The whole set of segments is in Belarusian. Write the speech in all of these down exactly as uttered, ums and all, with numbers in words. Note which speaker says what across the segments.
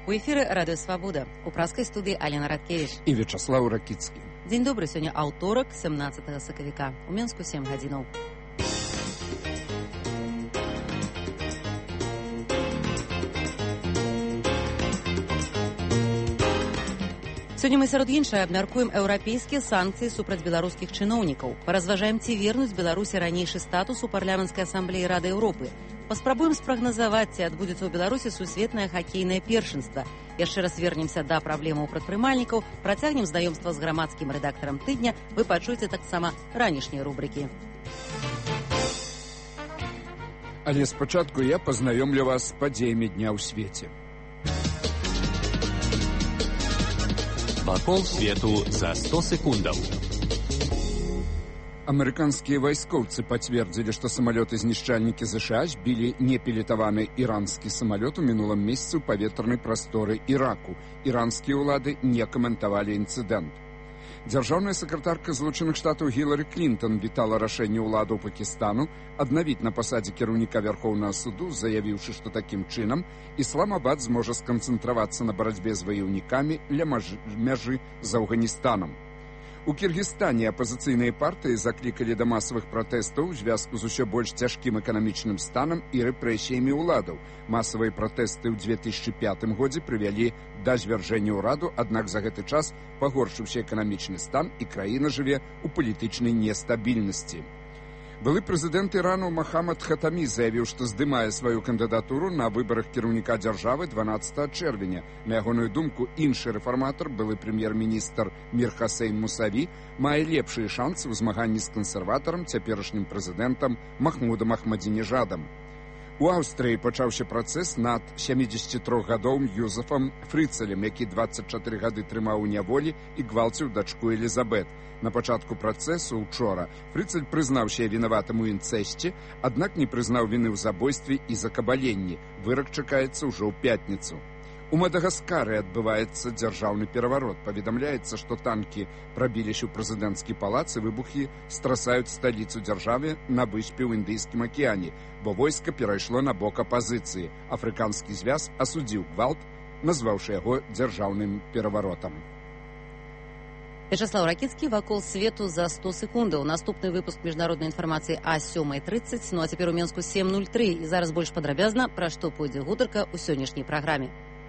Speaker 1: У эфіры радыё «Свабода». У праскай студыі Алена Радкевіч.
Speaker 2: І Вячаслаў Ракіцкі.
Speaker 1: Дзень добры, сёння аўторак, сямнаццатага сакавіка. У Менску сем гадзінаў. Сёння мы сярод іншае абмяркуем еўрапейскія санкцыі супраць беларускіх чыноўнікаў. Паразважаем, ці вернуць Беларусі ранейшы статус у парламенцкай асамблеі Рады Еўропы. Паспрабуем спрагназаваць, ці адбудзецца ў Беларусі сусветнае хакейнае першынства. Яшчэ раз вернемся да праблемаў прадпрымальнікаў, працягнем знаёмства з грамадскім рэдактарам тыдня. Вы пачуеце таксама ранішнія рубрыкі.
Speaker 2: Але спачатку я пазнаёмлю вас з падзеямі дня ў свеце.
Speaker 3: Вакол свету за сто секундаў.
Speaker 2: Амерыканскія вайскоўцы пацвердзілі, што самалёты-знішчальнікі ЗША збілі непілетаваны іранскі самалёт у мінулым месяцы ў паветранай прасторы Іраку. Іранскія ўлады не каментавалі інцыдэнт. Дзяржаўная сакратарка Злучаных Штатаў Гілары Клінтон вітала рашэнне ўладаў Пакістану аднавіць на пасадзе кіраўніка Вярхоўнага суду, заявіўшы, што такім чынам Ісламабад зможа сканцэнтравацца на барацьбе з ваяўнікамі ля мяжы з Афганістанам. У Кіргізстане апазіцыйныя партыі заклікалі да масавых пратэстаў у звязку з усё больш цяжкім эканамічным станам і рэпрэсіямі ўладаў. Масавыя пратэсты ў две тысячы пятым годзе прывялі да звяржэння ўраду, аднак за гэты час пагоршыўся эканамічны стан і краіна жыве ў палітычнай нестабільнасці. Былы прэзідэнт Ірану Махамад Хатамі заявіў, што здымае сваю кандыдатуру на выбарах кіраўніка дзяржавы дванаццатага чэрвеня. На ягоную думку, іншы рэфарматар, былы прэм'ер-міністр Мір Хасейн Мусаві, мае лепшыя шансы ў змаганні з кансерватарам, цяперашнім прэзідэнтам Махмудам Ахмадзінежадам. У Аўстрыі пачаўся працэс над сямідзесяцітрохгадовым Юзефам Фрыцелем, які дваццаць чатыры гады трымаў у няволі і гвалціў дачку Элізабет. На пачатку працэсу учора Фрыцель прызнаўся вінаватым у інцэсце, аднак не прызнаў віны ў забойстве і закабаленні. Вырак чакаецца ўжо ў пятніцу. У Мадагаскары адбываецца дзяржаўны пераварот. Паведамляецца, што танкі прабіліся ў прэзідэнцкі палац і выбухі страсаюць сталіцу дзяржавы на выспе ў Індыйскім акіяне, бо войска перайшло на бок апазіцыі. Афрыканскі звяз асудзіў гвалт, назваўшы яго дзяржаўным пераваротам.
Speaker 1: Вячаслаў Ракіцкі, вакол свету за сто секундаў. Наступны выпуск міжнароднай інфармацыі а сёмай трыццаць, ну а цяпер у Менску сем нуль тры. І зараз больш падрабязна, пра што пойдзе гутарка ў сённяшняй праграме.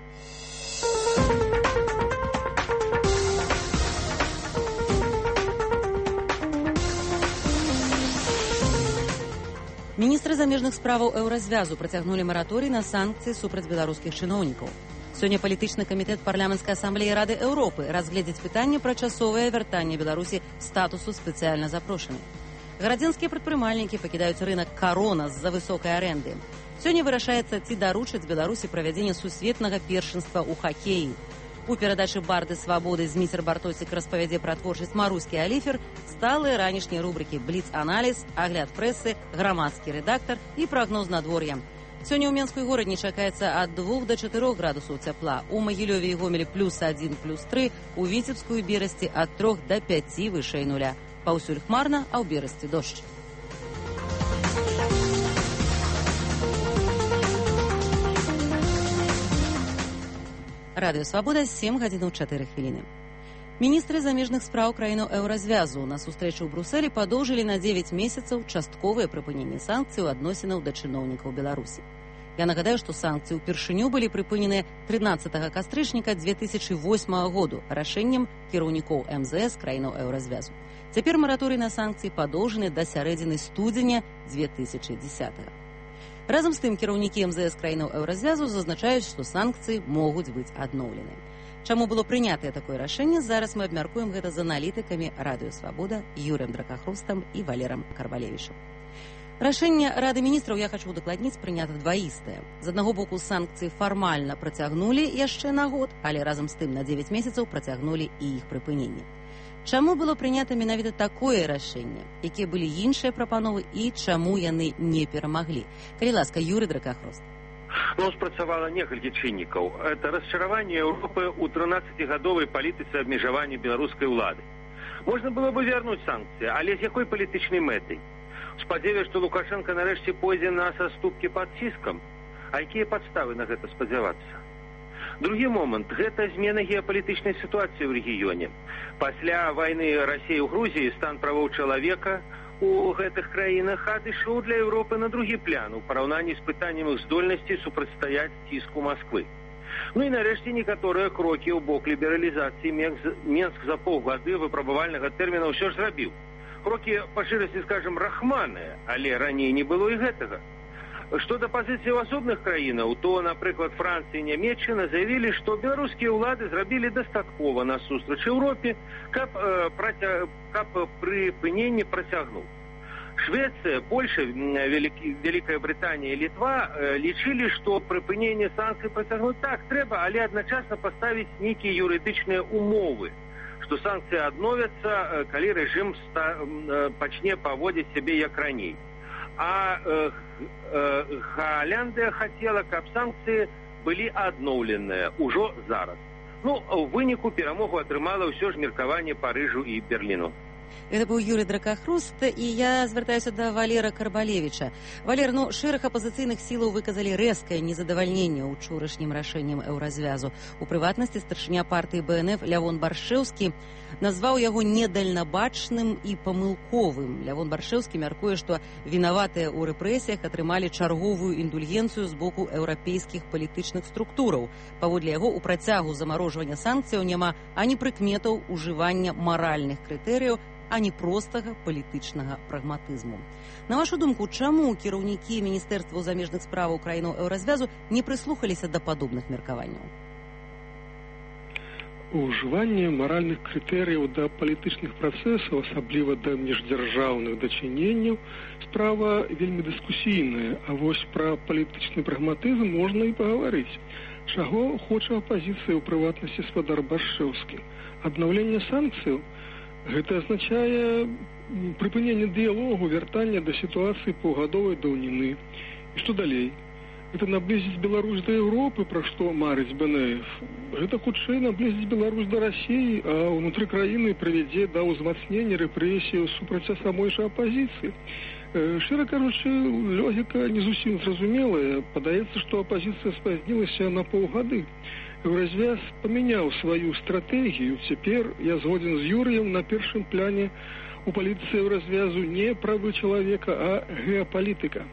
Speaker 1: Міністры замежных справаў Еўразвязу працягнулі мараторый на санкцыі супраць беларускіх чыноўнікаў. Сёння палітычны камітэт парламенцкай асамблеі Рады Еўропы разгледзіць пытанне пра часовае вяртанне Беларусі статусу спецыяльна запрошанай. Гарадзенскія прадпрымальнікі пакідаюць рынак карона з-за высокай арэнды. Сёння вырашаецца, ці даручаць Беларусі правядзенне сусветнага першынства ў хакеі. У перадачы «Барды свабоды» Зміцер Бартосік распавядзе пра творчасць Марускі Аліфер, сталыя ранішнія рубрыкі «Бліц-аналіз», агляд прэсы, грамадскі рэдактар і прагноз надвор'я. Сёння ў Менску і горадні чакаецца ад двух да чатырох градусаў цяпла. У Магілёве і Гомелі плюс адзін, плюс тры, у Віцебску і Берасці ад трох да пяці вышэй нуля. Паўсюль хмарна, а ў Берасці дождж. Радыё «Свабода», сем гадзінаў чатыры хвіліны. Міністры замежных спраў краінаў Еўразвязу на сустрэчы ў Брусэлі падоўжылі на дзевяць месяцаў частковае прыпыненне санкцый у адносінаў да чыноўнікаў Беларусі. Я нагадаю, што санкцыі ўпершыню былі прыпыненыя трынаццатага кастрычніка дзве тысячы восьмага году рашэннем кіраўнікоў эм зэ эс краінаў Еўразвязу. Цяпер мараторый на санкцыі падоўжаны да сярэдзіны студзеня дзве тысячы дзесятага. Разам з тым, кіраўнікі эм зэ эс краінаў Еўразвязу зазначаюць, што санкцыі могуць быць адноўлены. Чаму было прынятае такое рашэнне, зараз мы абмяркуем гэта з аналітыкамі Радыё Свабода Юрыем Дракахрустам і Валерам Карвалевічам. Рашэнне Рады міністраў, я хачу удакладніць, прынята дваістае. З аднаго боку, санкцыі фармальна працягнулі яшчэ на год, але разам з тым на дзевяць месяцаў працягнулі і іх прыпыненне. Чаму было прынята менавіта такое рашэнне? Якія былі іншыя прапановы і чаму яны не перамаглі? Калі ласка, Юрый Дракахруст.
Speaker 4: Ну, спрацавала некалькі чыннікаў. Это расчараванне Еўропы ў трынаццацігадовай палітыцы абмежавання беларускай улады. Можна было бы вярнуць санкцыі, але з якой палітычнай мэтай? Спадзяваюся, што Лукашенко нарэшце пойдзе на саступкі пад ціскам. А якія падставы на гэта спадзявацца? Другі момант – гэта змена геапалітычнай сітуацыі ў рэгіёне. Пасля вайны Расіі ў Грузіі стан правоў чалавека у гэтых краінах адышоў для Еўропы на другі план у параўнанні з пытаннем іх здольнасці супрацьстаяць ціску Масквы. Ну і нарэшце некаторыя крокі ў бок лібералізацыі Менск за паўгады выпрабавальнага тэрміна ўсё ж зрабіў. Крокі, па шчырасці скажам, рахманыя, але раней не было і гэтага. Што да пазіцыі асобных краінаў, то, напрыклад, Францыя і Нямецчына заявілі, што беларускія ўлады зрабілі дастаткова насустрач Еўропе, каб, э, праця... каб прыпыненне працягнуў. Швецыя, Польша, Великі... Великая Британія і Літва э, лічылі, што прыпыненне санкцый працягнуць так трэба, але адначасна паставіць нейкія юрыдычныя умовы, што санкцыі адновяцца, э, калі рэжым ста... э, пачне паводзіць сябе як раней. А э, э, Галяндыя хацела, каб санкцыі былі адноўленыя ўжо зараз. Ну, у выніку перамогу атрымала ўсё ж меркаванне Парыжу і Берліну.
Speaker 1: Это быў Юрый Дракахруст, і я звяртаюся да Валера Карбалевіча. Валер, ну, шэраг апазіцыйных сілаў выказалі рэзкае незадавальненне учорашнім рашэннем еўразвязу. У прыватнасці старшыня партыі Бэ Эн Эф Лявон Баршэўскі назваў яго недальнабачным і памылковым. Лявон Баршэўскі мяркуе, што вінаватыя ў рэпрэсіях атрымалі чарговую індульгенцыю з боку еўрапейскіх палітычных структураў. Паводле яго, у працягу замарожвання санкцыяў няма ані прыкметаў ужывання маральных крытэрыяў, а не простага палітычнага прагматызму. На вашу думку, чаму кіраўнікі Міністэрства замежных справаў краінаў еўразвязу не прыслухаліся да падобных меркаванняў?
Speaker 5: Ужыванне маральных крытэрыяў да палітычных працэсаў, асабліва да міждзяржаўных дачыненняў, справа вельмі дыскусійная, а вось пра палітычны прагматызм можна і пагаварыць. Чаго хоча апазіцыя, ў прыватнасці спадар Баршэўскі? Аднаўленне санкцыяў? Гэта азначае прыпыненне дыялогу, вяртанне да сітуацыі паўгадовай даўніны. І што далей? Гэта наблізіць Беларусь да Еўропы, пра што марыць Бэ Эн Эф. Гэта хутчэй наблізіць Беларусь да Расіі, а ўнутры краіны прывядзе да ўзмацнення рэпрэсіяў супраць самой жа апазіцыі. Шчыра кажучы, логіка не зусім зразумелая. Падаецца, што апазіцыя спазнілася на паўгады. Еўразвяз памяняў сваю стратэгію. Цяпер я згодзін з Юрыем, на першым пляне у палітыцы еўразвязу не правы чалавека, а геапалітыка.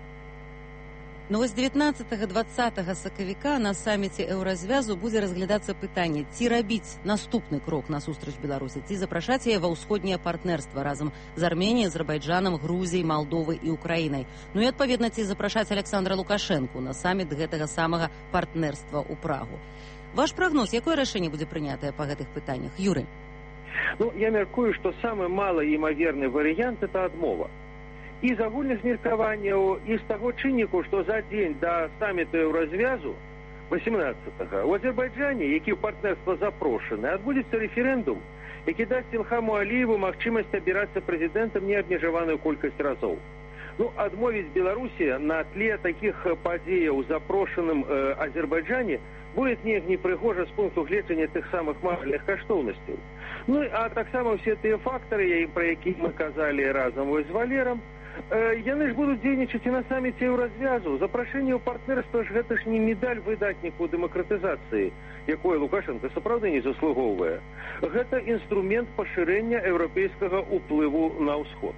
Speaker 1: Но вось дзевятнаццатага-дваццатага сакавіка на саміце еўразвязу будзе разглядацца пытанне, ці рабіць наступны крок насустрач Беларусі, ці запрашаць яе ва ўсходняе партнерства разам з Арменіяй, Азербайджанам, Грузіяй, Малдовай і Украінай. Ну і адпаведна, ці запрашаць Александра Лукашэнку на саміт гэтага самага партнерства ў Прагу. Ваш прагноз, якое рашэнне будзе прынятае па гэтых пытаннях? Юрый?
Speaker 4: Ну, я мяркую, што самы малаімаверны варыянт – это адмова. І з агульных меркаванняў, і з таго чынніку, што за дзень да саміту еўразвязу васемнаццатага у Азербайджане, які ў партнерства запрошаны, адбудзецца рэферэндум, які дасць Ілхаму Аліеву магчымасць абірацца прэзідэнтам неабмежаваную колькасць разоў. Ну, адмовіць Беларусі на тле такіх падзеяў у запрошаным э, Азербайджане будет неяк непрыгожа з пункту гледжання тых самых маральных каштоўнасцяў. Ну, а таксама ўсе тыя фактары, пра якіх мы казалі разам вось з Валерам, э, яны ж будуць дзейнічаць і на саміце еўразвязу. Запрашэнне ў партнерства ж гэта ж не медаль выдатніку дэмакратызацыі, якое Лукашенко сапраўды не заслугоўвае. Гэта інструмент пашырэння еўрапейскага ўплыву на ўсход.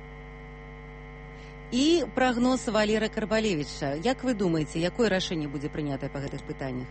Speaker 1: І прагноз Валера Карбалевіча. Як вы думаеце, якое рашэнне будзе прынятае па гэтых пытаннях?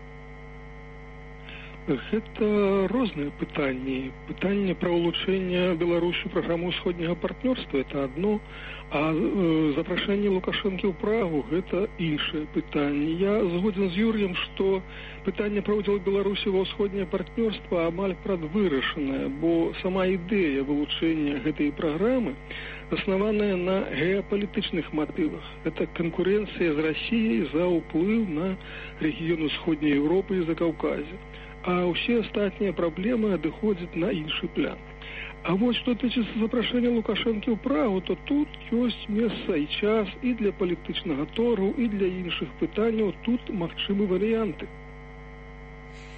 Speaker 5: Гэта розныя пытанні. Пытанне пра ўлучэнне Беларусі праграму ўсходняга партнёрства – это адно, а э, запрашэнне Лукашэнкі ў Прагу – гэта іншае пытанне. Я згодзін з Юрыем, што пытанне пра ўдзел Беларусі ва ўсходняе партнёрства амаль прадвырашанае, бо сама ідэя вылучэння гэтай праграмы заснаваная на геапалітычных матывах. Это канкурэнцыя з Расіяй за ўплыў на рэгіён Усходняй Еўропы і Закаўказя. А ўсе астатнія праблемы адыходзяць на іншы план. А вось што тычыцца запрашэння Лукашэнкі ў Прагу, то тут ёсць месца і час і для палітычнага торгу, і для іншых пытанняў. Тут магчымы варыянты.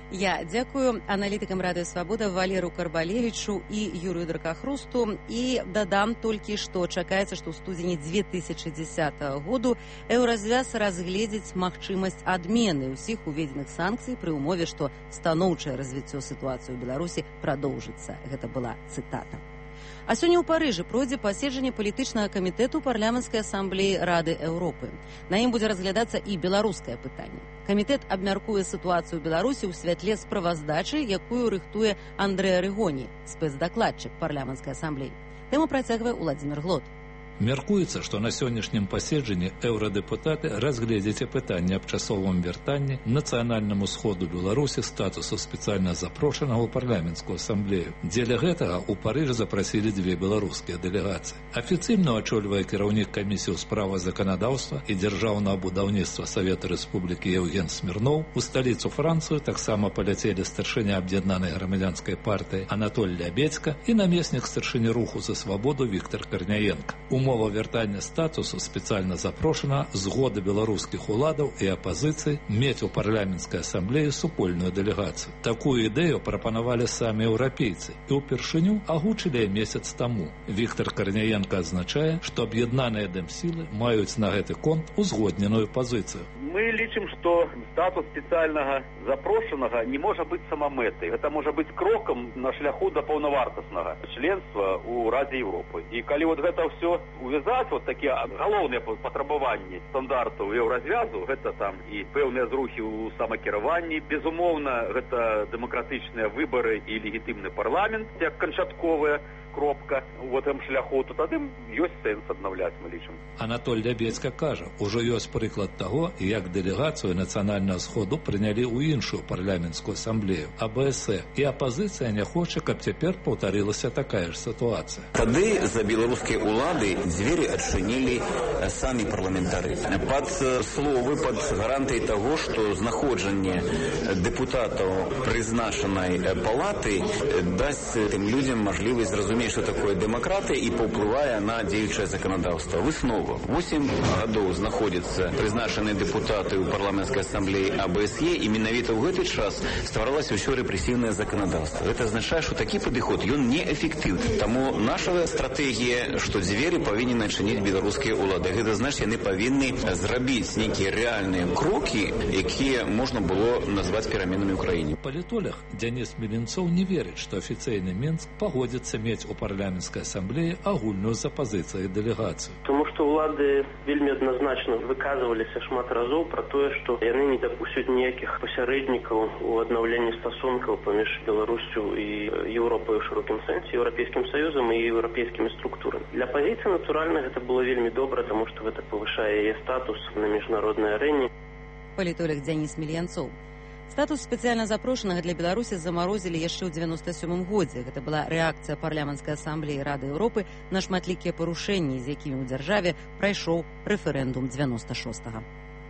Speaker 1: Я дзякую аналітыкам радыё Свабода Валеру Карбалевічу і Юрыю Дракахрусту. І дадам толькі, што чакаецца, што ў студзені дзве тысячы дзесятага году еўразвяз разгледзіць магчымасць адмены ўсіх уведзеных санкцый пры ўмове, што станоўчае развіццё сітуацыі ў Беларусі прадоўжыцца. Гэта была цытата. А сёння ў Парыжы пройдзе паседжанне палітычнага камітэту парламенцкай асамблеі Рады Еўропы. На ім будзе разглядацца і беларускае пытанне. Камітэт абмяркуе сітуацыю ў Беларусі ў святле справаздачы, якую рыхтуе Андрэа Рыгоні, спецдакладчык парламенцкай асамблеі. Тэму працягвае Уладзімір Глот.
Speaker 6: Мяркуецца, што на сённяшнім паседжанні еўрадэпутаты разгледзяць пытанне аб часовым вяртанні нацыянальнаму сходу Беларусі статусу спецыяльна запрошанага ў парламенцкую асамблею. Дзеля гэтага ў Парыж запрасілі дзве беларускія дэлегацыі. Афіцыйна ачольвае кіраўнік камісіі ў справах заканадаўства і дзяржаўнага будаўніцтва Савета Рэспублікі Еўген Смірноў. У сталіцу Францыю таксама паляцелі старшыня аб'яднанай грамадзянскай партыі Анатоль Лябедзька і намеснік старшыні руху за свабоду Віктар Карняенка. Умова вяртання статусу спецыяльна запрошана згода беларускіх уладаў і апазіцыі мець у парламенцкай асамблеі супольную дэлегацыю. Такую ідэю прапанавалі самі еўрапейцы і ўпершыню агучылі месяц таму. Віктар Карняенка адзначае, што аб'яднаныя дэмсілы маюць на гэты конт узгодненую пазіцыю.
Speaker 7: Мы лічым, што статус спецыяльнага запрошанага не можа быць самамэтай. Гэта можа быць крокам на шляху да паўнавартаснага членства ў Радзе Еўропы. І калі вот гэта ўсё увязаць, вот такія галоўныя патрабаванні стандартаў еўразвязу, гэта там і пэўныя зрухі ў самакіраванні, безумоўна, гэта дэмакратычныя выбары і легітымны парламент, як канчатковая кропка у гэтым шляху, то тады ёсць сэнс аднаўляць, мы лічым.
Speaker 6: Анатоль Лябедзька кажа, ужо ёсць прыклад таго, як дэлегацыю нацыянальнага сходу прынялі ў іншую парламенцкую асамблею, а бэ эс э, і апазіцыя не хоча, каб цяпер паўтарылася такая ж сітуацыя.
Speaker 8: Тады за беларускія ўлады дзверы адчынілі самі парламентары. Пад словы, пад гарантыяй таго, што знаходжанне дэпутатаў прызначанай палаты дасць тым людзям мажлівасць зразумець, что такое дэмакратыя і паўплывае на дзеючае заканадаўства. Выснова. восем гадоў знаходзяцца прызначаныя дэпутаты ў парламенцкай асамблеі а бэ эс е, і менавіта ў гэты час стваралася ўсё рэпрэсіўнае заканадаўства. Гэта азначае, што такі падыход ён неэфектыўны. Таму наша стратэгія, што дзверы павінен адчыніць беларускія ўлады. Гэта значыць, яны павінны зрабіць нейкія рэальныя крокі, якія можна было назваць пераменамі ў краіне.
Speaker 6: Палітолог Дзяніс Меленцоў не верыць, што афіцыйны Мінск пагодзіцца мець у парламенцкай асамблеі агульную з апазіцыяй дэлегацыю.
Speaker 9: Тому што ўлады вельмі адназначна выказваліся шмат разоў пра тое, што яны не дапусцяць ніякіх пасярэднікаў у аднаўленні стасункаў паміж Беларусю і Еўропай у шырокім сэнсе, Еўрапейскім Саюзам і еўрапейскімі структурамі. Для апазіцыі, натуральна, гэта было вельмі добра, таму што гэта павышае яе статус на міжнароднай арэне.
Speaker 1: Палітолог Дзяніс Меленцоў. Статус спецыяльна запрошанага для Беларусі замарозілі яшчэ ў дзевяноста сёмым годзе. Гэта была рэакцыя парламенцкай асамблеі Рады Еўропы на шматлікія парушэнні, з якімі ў дзяржаве прайшоў рэферэндум дзевяноста шостага.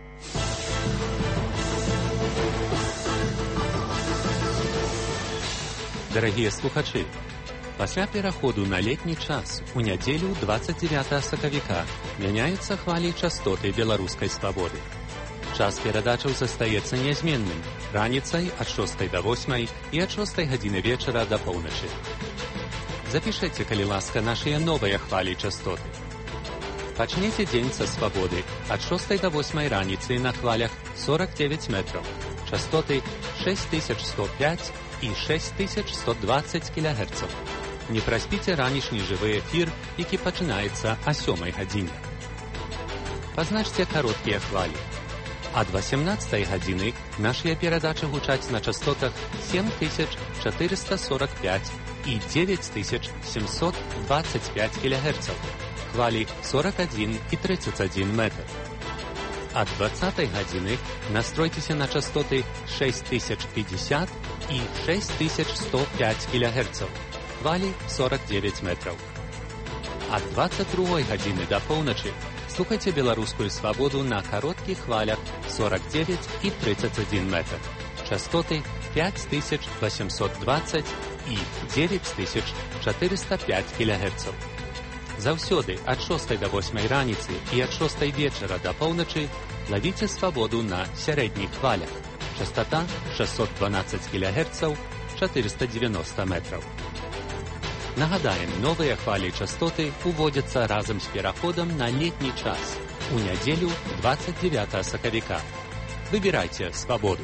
Speaker 3: Дарагія слухачы, пасля пераходу на летні час у нядзелю дваццаць дзевятага сакавіка мяняюцца хвалі частоты беларускай свабоды. Час перадачаў застаецца нязменным раніцай ад шостай да восьмай і ад шостай гадзіны вечара да поўначы. Запішайце, калі ласка, нашыя новыя хвалі частоты. Пачнеце дзень са свабоды ад шостай да восьмай раніцы на хвалях сорок девять метраў, частоты шесть тысяч сто пять і шесть тысяч сто двадцать кілогерцаў. Не праспіце ранішні жывы эфір, які пачынаецца а сёмай гадзіне. Пазначце кароткія хвалі. Ад васемнаццатай гадзіны нашыя перадачы гучаць на частотах семь тысяч четыреста сорок пять і девять тысяч семьсот двадцать пять кілогерцаў, хвалі сорок один і тридцать один метр. Ад двадцатай гадзіны настройцеся на частоты шесть тысяч пятьдесят і шесть тысяч сто пять кілогерцаў, хвалі сорок девять метраў. Ад двадцать другой гадзіны да поўначы слухайце беларускую свабоду на кароткіх хвалях сорок девять і тридцать один метр, частоты пять тысяч восемьсот двадцать і девять тысяч четыреста пять кілогерцаў. Заўсёды ад шостай да восьмай раніцы і ад шостай вечара да поўначы лавіце свабоду на сярэдніх хвалях Частота шестьсот двенадцать килогерцаў, четыреста девяносто метров. Нагадаем, новые хвали частоты уводятся разом с переходом на летний час у неделю двадцать девятого сакавіка. Выбирайте свободу.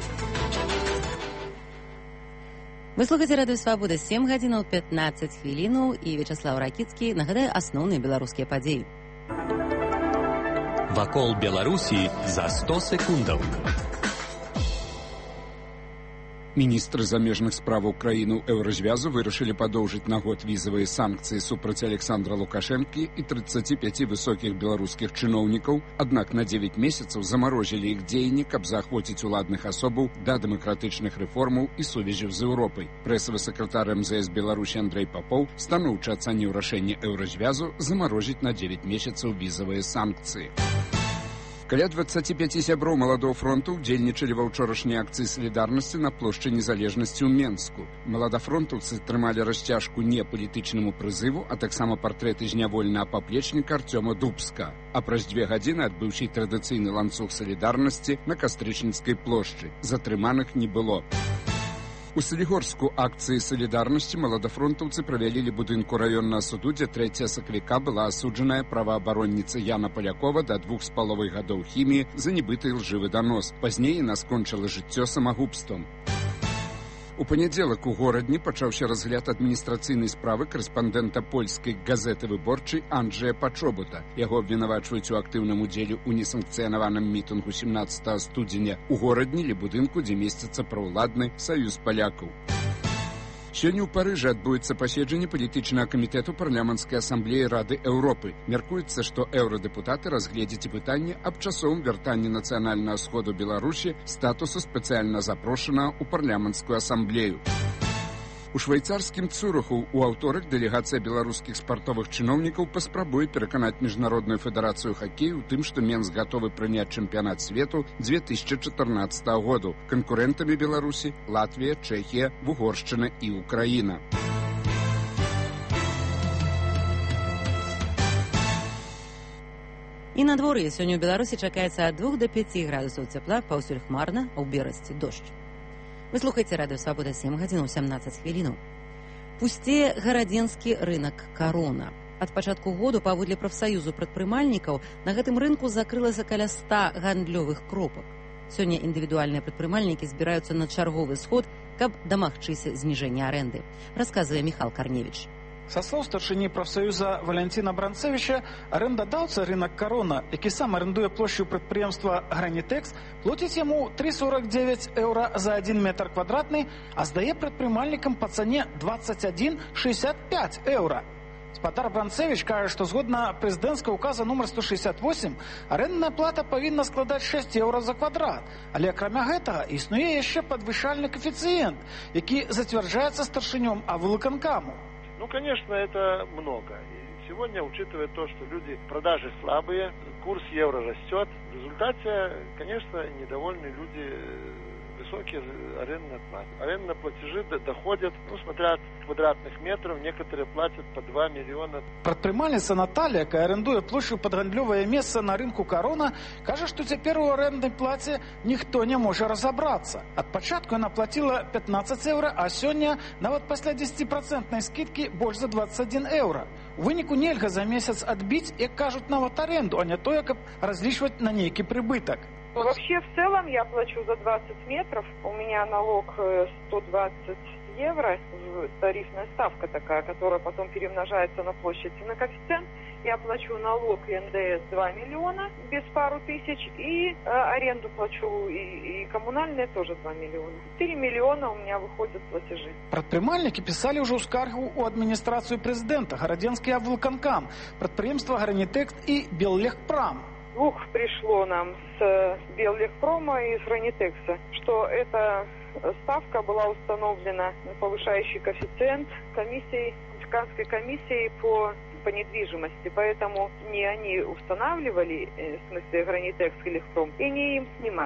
Speaker 1: Вы слухаеце радыё Свабода, сем гадзінаў пятнаццаць хвілінаў, і Вячаслав Ракіцкі нагадае асноўныя беларускія падзеі.
Speaker 3: Вакол Беларусі за сто секундаў.
Speaker 2: Міністры замежных справаў краін еўразвязу вырашылі падоўжыць на год візавыя санкцыі супраць Александра Лукашэнкі і тридцати пяти высокіх беларускіх чыноўнікаў, аднак на девять месяцаў замарозілі іх дзеянні, каб заахвоціць уладных асобаў да дэмакратычных рэформаў і сувязяў з Еўропай. Прэсавы сакратар эм зэ эс Беларусі Андрэй Папоў станоўча ацаніў рашэнне еўразвязу замарозіць на девять месяцаў візавыя санкцыі. Каля двадцати пяти сяброў маладого фронту удзельнічалі ва ўчорашняй акцыі салідарнасці на плошчы незалежнасці ў Менску. Маладафронтаўцы трымалі расцяжку не палітычнаму прызыву, а таксама партрэты зняволенага паплечніка Арцёма Дубска. А праз дзве гадзіны адбыўся і традыцыйны ланцуг салідарнасці на Кастрычніцкай плошчы. Затрыманых не было. У Салігорску акцыі салідарнасці маладафронтаўцы правялі будынку раённага суду, дзе трэцяга сакавіка была асуджаная праваабаронніца Яна Палякова да двух з паловай гадоў хіміі за нібыты лжывы данос. Пазней яна скончыла жыццё самагубствам. У панядзелак у горадні пачаўся разгляд адміністрацыйнай справы карэспандэнта польскай газеты «Выборчай» Анджэя Пачобута. Яго абвінавачваюць у актыўным удзеле ў несанкцыянаваным мітынгу семнаццатага студзеня у горадні ля будынку, дзе месціцца праўладны саюз палякаў. Сёння ў Парыжы адбудзецца паседжанне палітычнага камітэту парламенцкай асамблеі Рады Еўропы. Мяркуецца, што еўрадэпутаты разгледзяць пытанне аб часовым вяртанні нацыянальнага сходу Беларусі статусу спецыяльна запрошанага ў парламенцкую асамблею. У швейцарскім Цюрыху ў аўторак дэлегацыя беларускіх спартовых чыноўнікаў паспрабуе пераканаць міжнародную федэрацыю хакею ў тым, што Менск гатовы прыняць чэмпіянат свету две тысячи чатырнаццатага году. Канкурэнтамі Беларусі Латвія, Чэхія, Вугоршчына і Украіна.
Speaker 1: І надвор'е сёння ў Беларусі чакаецца ад двух да пяці градусаў цяпла, паўсюль хмарна, а ў Берасці дождж. Вы слухаеце радыё Свабода, сем гадзінаў сямнаццаць хвілінаў. Пусце гарадзенскі рынак «Карона». Ад пачатку году, паводле прафсаюзу прадпрымальнікаў, на гэтым рынку закрылася каля ста гандлёвых кропак. Сёння індывідуальныя прадпрымальнікі збіраюцца на чарговы сход, каб дамагчыся зніжэння арэнды. Расказвае Міхал Карневіч.
Speaker 10: Са слоў старшыні прафсаюза Валянціна Бранцевіча, арэндадаўца рынак «Карона», які сам арендуе плошчу прадпрыемства «Гранітэкс», плоціць яму три сорок девять еўра за один метр квадратны, а здае прадпрымальнікам па цане двадцать один шестьдесят пять еўра. Спадар Бранцевич кажа, што згодна прэзідэнцкага указа нумар сто шестьдесят восемь арэндная плата павінна складаць шесть еўра за квадрат. Але акрамя гэтага існуе яшчэ падвышальны каэфіцыент, які зацвярджаецца старшынём авылвыканкаму.
Speaker 11: Ну, конечно, это много. И сегодня, учитывая то, что люди, продажи слабые, курс евро растет, в результате, конечно, недовольны люди, высокие арендные платы. Арендные платежи доходят, ну, смотря от квадратных метров, некоторые платят по два миллиона.
Speaker 10: Прадпрымальніца Наталья, якая арендуе плошчу пад гандлёвае месца на рынку «Карона», кажа, што цяпер у арэнднай плаце ніхто не можа разабрацца. Ад пачатку яна плаціла пятнадцать еўра, а сёння нават пасля дзесяціпрацэнтнай скідкі больш за двадцать один еўра. У выніку нельга за месяц адбіць, як кажуць, нават аренду, а не тое, каб разлічваць на нейкі прыбытак.
Speaker 12: Вообще, в целом, я плачу за двадцать метров. У меня налог сто двадцать евро, тарифная ставка такая, которая потом перемножается на площадь и на коэффициент. Я плачу налог эн дэ эс два миллиона без пару тысяч, и э, аренду плачу, и, и коммунальные тоже два миллиона. четыре миллиона у меня выходят платежи.
Speaker 10: Прадпрымальнікі пісалі ўжо скаргу ў адміністрацыю прэзідэнта, гарадзенскі авылвыканкам, прадпрыемства «Гранітэкс» и «Беллегпрам».
Speaker 12: Слух пришло нам с Беллегпрома и с Гранитекса, что эта ставка была установлена на повышающий коэффициент комиссией, мексиканской комиссией по, по недвижимости. Поэтому не они устанавливали, в смысле Гранитекс и Легпром, и не им снимать.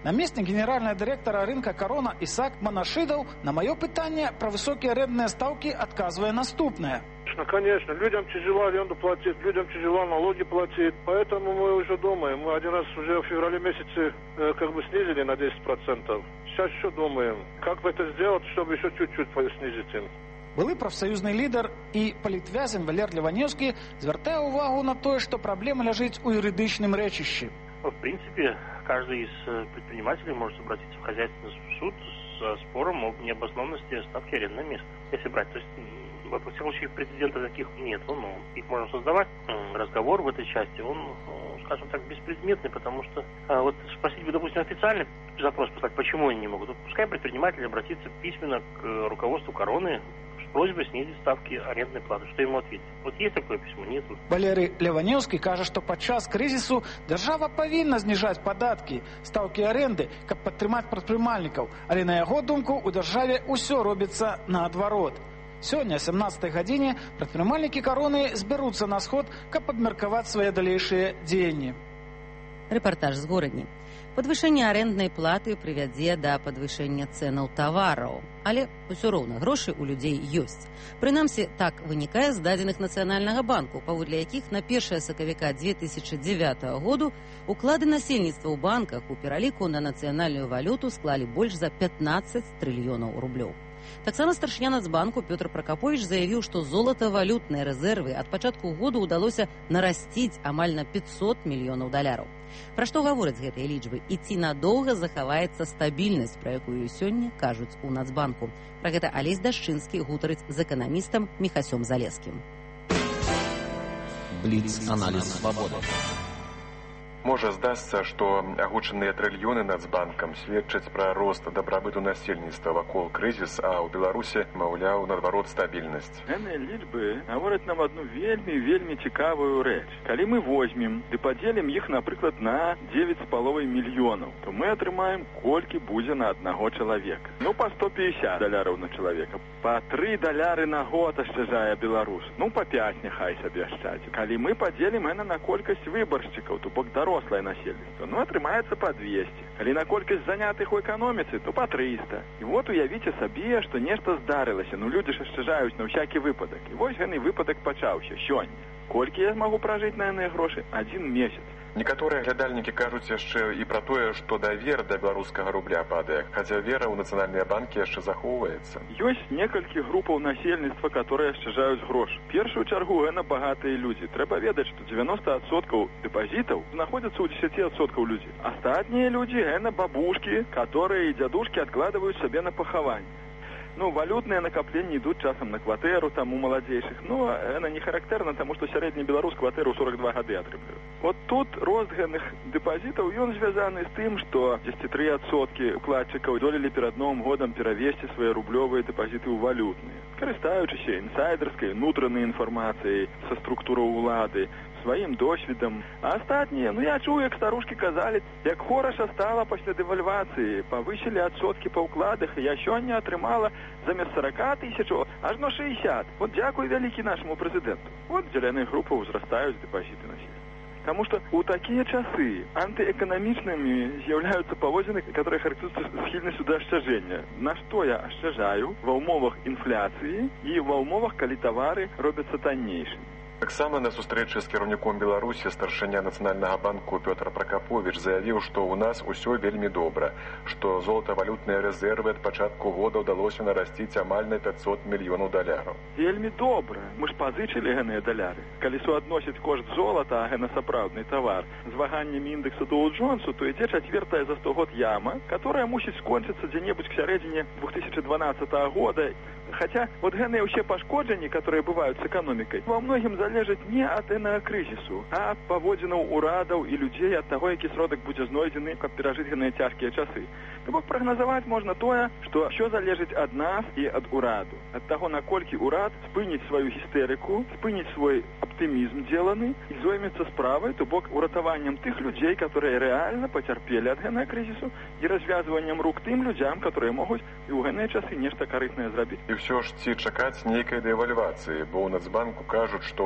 Speaker 10: Наместник генерального директора рынка «Корона» Исаак Манашидов на мое питание про высокие арендные ставки отказывая наступное.
Speaker 11: Конечно, конечно, людям тяжело аренду платить, людям тяжело налоги платить. Поэтому мы уже думаем. Мы один раз уже в феврале месяце э, как бы снизили на десять процентов. Сейчас еще думаем, как бы это сделать, чтобы еще чуть-чуть снизить им.
Speaker 10: Былы прафсаюзны лідар і палітвязень Валер Леваневский звертае увагу на то, что проблема лежит у юридичном рэчышчы.
Speaker 13: В принципе, каждый из предпринимателей может обратиться в хозяйственный суд со спором об необоснованности ставки арендного места. Если брать, то есть, во всяком случае, прецедентов таких нет, но их можно создавать. Разговор в этой части, он, скажем так, беспредметный, потому что вот спросить бы, допустим, официальный запрос послать, почему они не могут. Вот пускай предприниматель обратится письменно к руководству «Короны» с просьбой снизить ставки арендной платы. Что ему ответить? Вот есть такое письмо? Нет.
Speaker 10: Валерий Леваневский каже, что падчас кризису держава повинна знижать податки, ставки аренды, каб падтрымаць прадпрымальнікаў, але на яго думку у державе ўсё робіцца наадварот. Сегодня, о семнадцатой гадзіне, прадпрымальнікі «Короны» збяруцца на сход, каб абмеркаваць свае далейшыя дзеянні.
Speaker 1: Рэпартаж з горадні. Падвышэнне арэнднай платы прывядзе да падвышэння цэнаў тавараў. Але ўсё роўна грошы у людзей ёсць. Прынамсі, так вынікае з дадзеных Нацыянальнага банку, паводле якіх на першае сакавіка дзве тысячы дзевятага году уклады насельніцтва ў банках у пераліку на нацыянальную валюту склалі больш за пятнаццаць трыльёнаў рублёў. Таксама старшыня Нацбанку Пётр Пракаповіч заявіў, што золата-валютныя рэзервы ад пачатку году ўдалося нарасціць амаль на пятьсот мільёнаў даляраў. Пра што гавораць гэтыя лічбы і ці надоўга захаваецца стабільнасць, пра якую сёння кажуць у Нацбанку. Пра гэта Алесь Дашчынскі гутарыць з эканамістам Міхасём Залескім.
Speaker 14: Бліц-аналіз свабоды.
Speaker 15: Можа здасца, што агучаныя трыльёны Нацбанкам сведчаць пра рост дабрабыту насельніцтва вакол крызіс, а ў Беларуси, маўляў, наадварот, стабільнасць.
Speaker 16: Гэтыя лічбы гавораць нам адну вельмі вельмі цікавую рэч. Калі мы возьмем ды падзелім іх, напрыклад, на девять з паловай мільёнаў, то мы атрымаем, колькі будзе на аднаго чалавека. Ну, па сто пятьдесят даляраў на чалавека. Па тры даляры на год ашчаджае беларус. Ну, па пять няхай сабе ашчадзі. Калі мы падзелім гэта на колькасць выбаршчыкаў, то бок дарог рослое насельніцтва, ну, атрымаецца па двести. Калі на колькасць занятых у эканоміцы, то па триста. І вот уявіце сабе, што нешта здарылася. Ну, людзі ж ашчаджаюць на ўсякі выпадак. І вось гэны выпадак пачаўся сёння. Колькі я змагу пражыць на яныя грошы? Адзін месяц.
Speaker 15: Некаторыя глядальнікі кажуць яшчэ і пра тое, што давер да беларускага рубля падае, хаця вера ў нацыянальныя банкі яшчэ захоўваецца.
Speaker 16: Ёсць некалькі групаў насельніцтва, которые ашчаджаюць грошы. Першую чаргу гэта багатыя людзі. Трэба ведаць, што девяносто адсоткаў дэпазітаў знаходзяцца ў десять адсоткаў людзей. Астатнія людзі гэта бабушкі, которые і дзядушкі адкладваюць сабе на пахаванне. Ну, валютные накопления идут часом на кватэру, там у маладзейшых, но это не характерно, тому что сярэдні беларус кватэру сорок два гады атрымлівае. Вот тут рост гэных дэпазітаў, ён звязаны з тым, што десять три адсоткі укладчыкаў здолелі перад Новым годам перавесці свае рублёвыя дэпазіты ў валютныя, карыстаючыся інсайдерскай унутранай інфармацыяй са структураў улады, сваім досведам. А астатнія, ну я чую, як старушкі казалі, як хораша стала пасля дэвальвацыі, павысілі адсоткі па ўкладах, і я сёння атрымала замест сорок тысяч, ажно шестьдесят. Вот дзякуй вялікі нашаму прэзідэнту. Вот дзеляных групаў узрастаюць дэпазіты насельніцтва. Потому что у такие часы антиэкономичными являются поводины, которые характеризуются схильностью до ашчажэння. На что я ашчажаю ва ўмовах инфляции и ва ўмовах, калі товары робятся таннейшими.
Speaker 15: Таксама на сустрэчы з кіраўніком Беларусі старшыня Нацыянальнага банку Пётр Пракаповіч заявіў, што ў нас усё вельмі добра, што золатавалютныя рэзервы ад пачатку года ўдалося нарасціць амаль на пятьсот мільёнаў даляраў.
Speaker 16: Вельмі добра. Мы ж пазычылі гэтыя даляры. Калі суадносіць кошт золата, а гэта сапраўдны тавар, з ваганнямі індэксу Доу-Джонсу, то ідзе чацвёртая за сто год яма, которая мусіць скончыцца дзе-небудзь к сярэдзіне две тысячи дванадцатого года. Хотя вот гэтыя ўсе пашкоджанні, которые бываюць з эканомікай, во многім залежаць не ад энага крызісу, а ад паводзінаў урадаў і людзей, ад таго, які сродак будзе знойдзены, каб перажыць гэтыя цяжкія часы. То бок прагназаваць можна тое, што ўсё залежыць ад нас і ад ураду, ад таго, наколькі урад спыніць сваю гістэрыку, спыніць свой аптымізм дзеланы і зоймецца справай, то бок уратаваннем тых людзей, которые рэальна пацярпелі ад гэтага крызісу, і развязваннем рук тым людзям, которые могуць і ў гэтыя часы нешта карыснае зрабіць.
Speaker 15: І ўсё ж ці чакаць нейкай дэвальвацыі, бо ў Нацбанку кажуць, што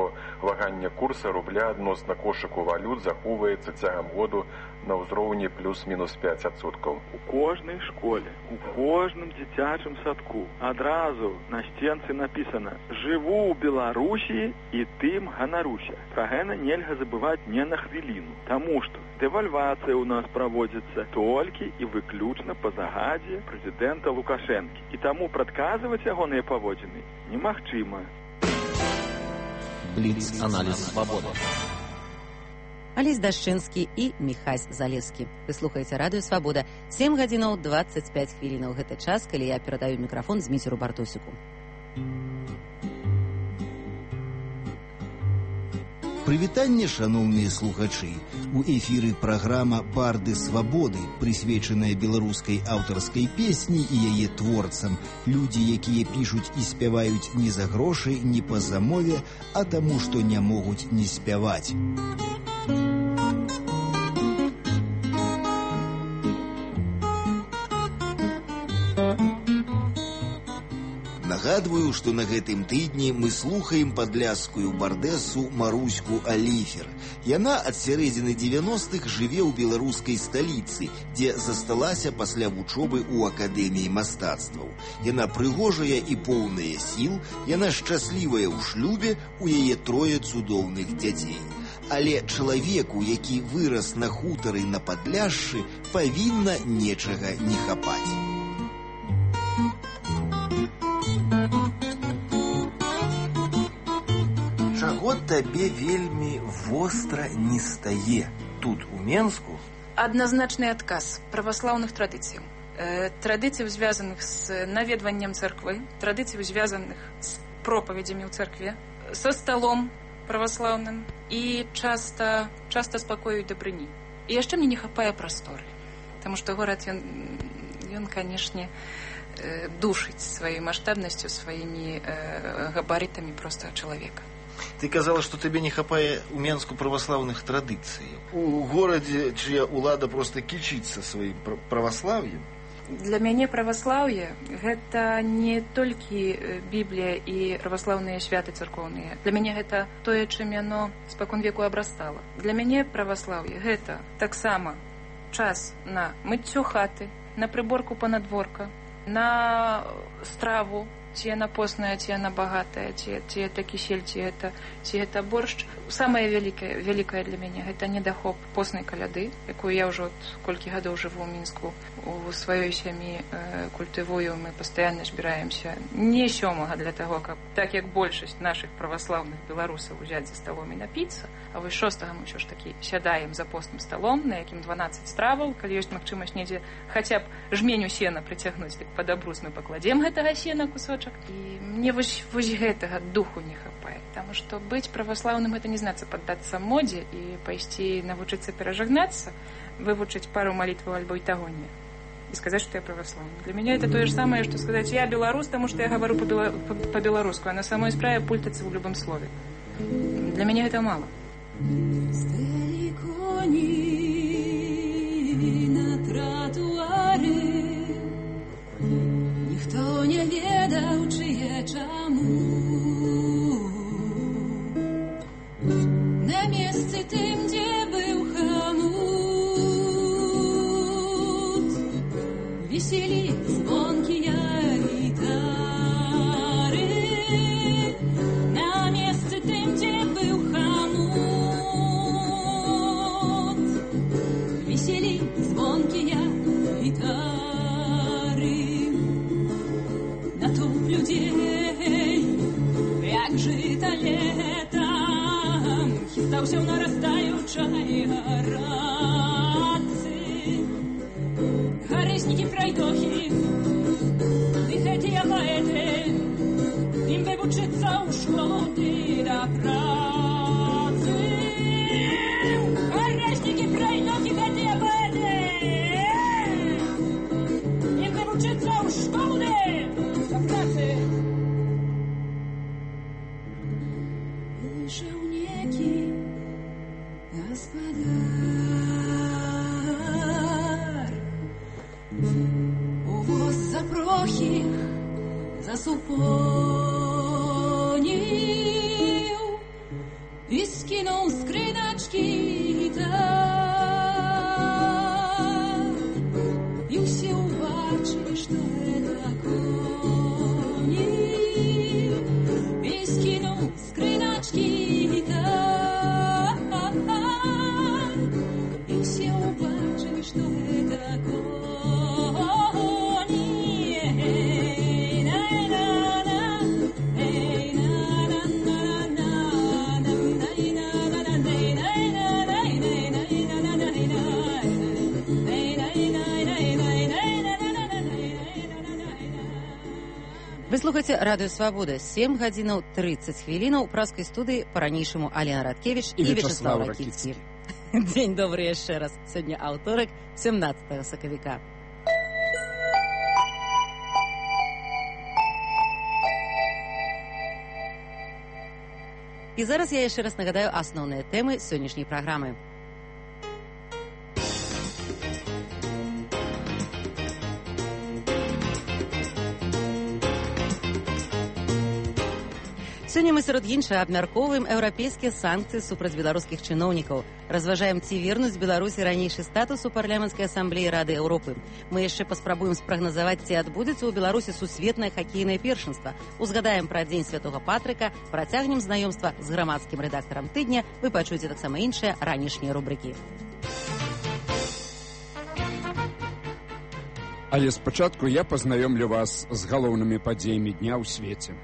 Speaker 15: што ваганне курса рубля адносна кошыку валют захоўваецца цягам году на ўзроўні плюс-мінус пяць адсоткаў.
Speaker 16: У кожнай школе, у кожным дзіцячым садку адразу на сценцы напісана «Жыву ў Беларусі і тым ганаруся». Пра гэта нельга забываць не на хвіліну, таму што дэвальвацыя ў нас праводзіцца толькі і выключна па загадзе прэзідэнта Лукашэнкі. І таму прадказваць ягоныя паводзіны немагчыма.
Speaker 14: Бліц-аналіз «Свабода».
Speaker 1: Алесь Дашчынскі і Міхась Залескі. Вы слухаеце радыё «Свабода». сем гадзінаў дваццаць пяць хвілінаў. Гэта час, калі я перадаю мікрафон Зміцеру Бартосіку.
Speaker 17: Прывітанне, шаноўныя слухачы. У эфіры праграма «Барды свабоды», прысвечаная беларускай аўтарскай песні і яе творцам. Людзі, якія пішуць і спяваюць не за грошы, не па замове, а таму, што не могуць не спяваць. Нагадваю, што на гэтым тыдні мы слухаем падляшскую бардэсу Маруську Аліфер. Яна ад сярэдзіны дзевяностых жыве ў беларускай сталіцы, дзе засталася пасля вучобы ў акадэміі мастацтваў. Яна прыгожая і поўная сіл, яна шчаслівая ў шлюбе, у яе трое цудоўных дзяцей. Але чалавеку, які вырас на хутары на Падляшшы, павінна нечага не хапаць. Чаго табе вельмі востра не стае тут, у Менску?
Speaker 18: Адназначны адказ праваслаўных традыцыяў. Э, традыцыяў, звязаных з наведваннем царквы, традыцыяў, звязаных з пропаведзямі ў царкве, са сталом праваслаўным і часта, часта спакою і дабрыні. І яшчэ мне не хапае прасторы, таму што горад, ён, ён канешне, э, душыць сваёй маштабнасцю, сваімі э, габарытамі проста чалавека.
Speaker 17: Ты казала, што табе не хапае ў Менску праваслаўных традыцый. У горадзе, чыя ўлада проста кічыцца сваім праваслаўем?
Speaker 18: Для мяне праваслаўе гэта не толькі Біблія і праваслаўныя святы царкоўныя. Для мяне гэта тое, чым яно спакон веку абрастала. Для мяне праваслаўе гэта таксама час на мыццё хаты, на прыборку панадворка, на страву, ці яна постная, ці яна багатая, ці, ці гэта кісель, ці гэта, ці гэта боршч. Самае вялікае, вялікае для мяне гэта недахоп постнай каляды, якую я ўжо колькі гадоў жыву ў Мінску. У сваёй сям'і э, культывую, мы пастаянна збіраемся не сёмага для таго, каб так як большасць нашых праваслаўных беларусаў узяць за сталом і напіцца, а вось шостага мы ўсё ж такі сядаем за постным сталом, на якім дванаццаць страваў, калі ёсць магчымасць недзе хаця б жменю сена прыцягнуць, дык пад абрус мы пакладзем гэтага сена кусочак. І мне вось, вось гэтага духу не хапае, таму што быць праваслаўным гэта не знацца паддацца модзе і пайсці навучыцца перажагнацца, вывучыць пару малітваў альбо і таго не. І сказаць, што я праваслаўны. Для мяне это тое ж самае, што сказаць, я беларус, таму што я гавару па-беларуску, а на самой справе пультацца ў любым слове. Для мяне гэта мала. Стэлі коні на тратуары, ніхто не ведаў, чые чаму. На месцы тым, дзе быў хамут, весели звонкія гітары. На месцы тым, дзе быў хамут, весели звонкія гітары. Натоўп людзей, як жыта летам, хістаўся ў нарастаючай гарацы. Гарэзнікі прайдохі, ды гэтыя паэты, ім вывучыцца ў школу ды да працы. Гарэзнікі прайдохі, гэтыя паэты, ім вывучыцца ў школу ды да працы. Выйшаў некі гаспадар, увоз запрохіх засупоніў,
Speaker 14: і скінув скриначки так. І всі убачили, що це коні, і скинув скриначки так. І всі убачили, що це коні.
Speaker 1: Вы слухаете Радио Свобода. семь гадзінаў тридцать хвілінаў. У праскай студыі па-ранейшаму Алена Радкевич і, і Вячеслав Ракіцкі. Дзень добры яшчэ раз. Сёння аўторак, семнадцатого сакавіка. І зараз я яшчэ раз нагадаю асноўныя тэмы сённяшняй праграмы. Сёння мы сярод іншага абмяркоўваем еўрапейскія санкцыі супраць беларускіх чыноўнікаў. Разважаем, ці вернуць Беларусі ранейшы статус у парламенцкай асамблеі Рады Еўропы. Мы яшчэ паспрабуем спрагназаваць, ці адбудзецца ў Беларусі сусветнае хакейнае першынства. Узгадаем пра дзень святога Патрыка, працягнем знаёмства з грамадскім рэдактарам тыдня. Вы пачуеце таксама іншыя ранішнія рубрыкі.
Speaker 2: Але спачатку я пазнаёмлю вас з галоўнымі падзеямі дня ў свеце.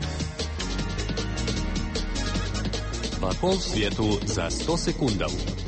Speaker 3: Вакол свету за сто секундаў.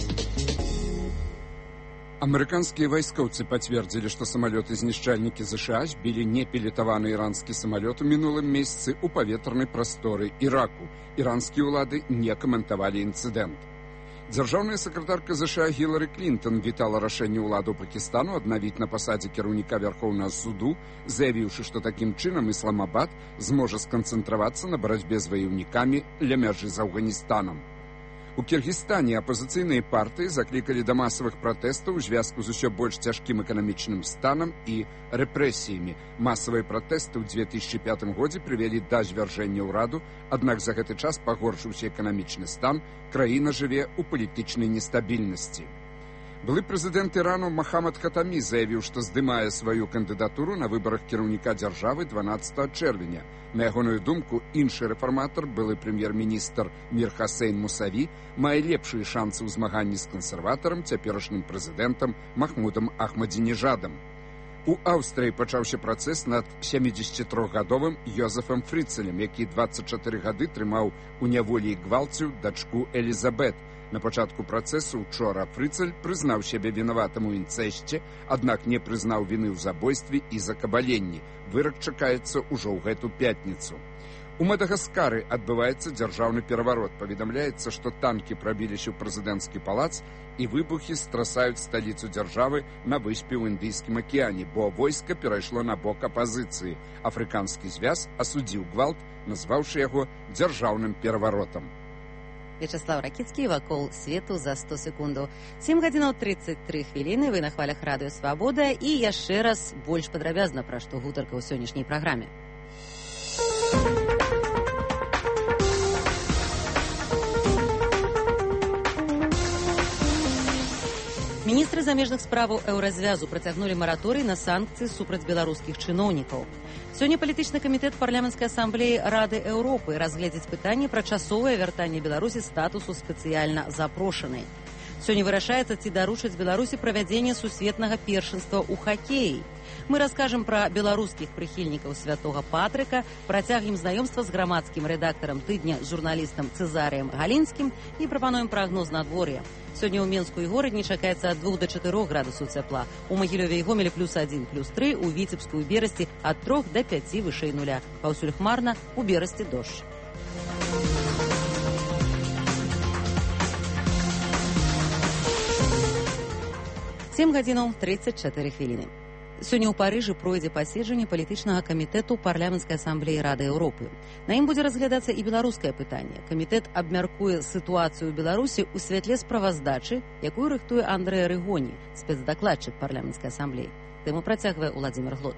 Speaker 2: Амерыканскія вайскоўцы пацвердзілі, што самалёты-знішчальнікі ЗША збілі непілітаваны іранскі самалёт у мінулым месяцы ў паветранай прасторы Іраку. Іранскія ўлады не каментавалі інцыдэнт. Дзяржаўная сакратарка ЗША Гілары Клінтон вітала рашэнне ўладаў Пакістану аднавіць на пасадзе кіраўніка Вярхоўнага суду, заявіўшы, што такім чынам Ісламабад зможа сканцэнтравацца на барацьбе з ваяўнікамі ля мяжы з Афганістанам. У Кіргізстане апазіцыйныя партыі заклікалі да масавых пратэстаў у звязку з усё больш цяжкім эканамічным станам і рэпрэсіямі. Масавыя пратэсты ў две тысячы пятым годзе прывялі да звяржэння ўраду, аднак за гэты час пагоршыўся эканамічны стан, краіна жыве ў палітычнай нестабільнасці. Былы прэзідэнт Ірану Махамад Хатамі заявіў, што здымае сваю кандыдатуру на выбарах кіраўніка дзяржавы дванаццатага чэрвеня. На ягоную думку, іншы рэфарматар, былы прэм'ер-міністр Мір Хасейн Мусаві, мае лепшыя шансы ў змаганні з кансерватарам, цяперашнім прэзідэнтам Махмудам Ахмадзінежадам. У Аўстрыі пачаўся працэс над сямідзесяцітрохгадовым Йозефам Фрыцелем, які дваццаць чатыры гады трымаў у няволі і гвалціў дачку Элізабет. На пачатку працэсу учора Фрыцель прызнаў сябе вінаватым у інцэсце, аднак не прызнаў віны ў забойстве і закабаленні. Вырак чакаецца ўжо ў гэту пятніцу. У Мадагаскары адбываецца дзяржаўны пераварот. Паведамляецца, што танкі прабіліся ў прэзідэнцкі палац і выбухі страсаюць сталіцу дзяржавы на выспе ў Індыйскім акіяне, бо войска перайшло на бок апазіцыі. Афрыканскі звяз асудзіў гвалт, назваўшы яго дзяржаўным пераваротам.
Speaker 1: Вячеслав Ракіцкі, вакол свету за сто секундаў. сем гадзінаў тридцать три хвіліны, вы на хвалях Радыё Свабода, і яшчэ раз больш падрабязна пра што гутарка ў сённяшняй праграме. Міністры замежных справаў еўразвязу працягнулі мараторый на санкцыі супраць беларускіх чыноўнікаў. Сёння палітычны камітэт парламенцкай асамблеі Рады Еўропы разгледзіць пытанне пра часовае вяртанне Беларусі статусу спецыяльна запрошанай. Сёння вырашаецца, ці даручаць Беларусі правядзенне сусветнага першынства ў хакеі. Мы раскажам пра беларускіх прыхільнікаў святога Патрыка, працягнем знаёмства з грамадскім рэдактарам тыдня журналістам Цэзарыем Галінскім і прапануем прагноз надвор'я. Сёння ў Менску і горадні чакаецца ад двух да чатырох градусаў цяпла. У Магілёве і Гомелі плюс адзін, плюс тры, у Віцебску і Берасці ад трох да пяці вышэй нуля. Паўсюль хмарна, у Берасці дождж. сем гадзінаў тридцать чатыры хвіліны. Сёння ў Парыжы пройдзе паседжанне палітычнага камітэту парламенцкай асамблеі Рады Еўропы. На ім будзе разглядацца і беларускае пытанне. Камітэт абмяркуе сітуацыю ў Беларусі ў святле справаздачы, якую рыхтуе Андрэа Рыгоні, спецдакладчык парламенцкай асамблеі. Тэму працягвае Уладзімір Глот.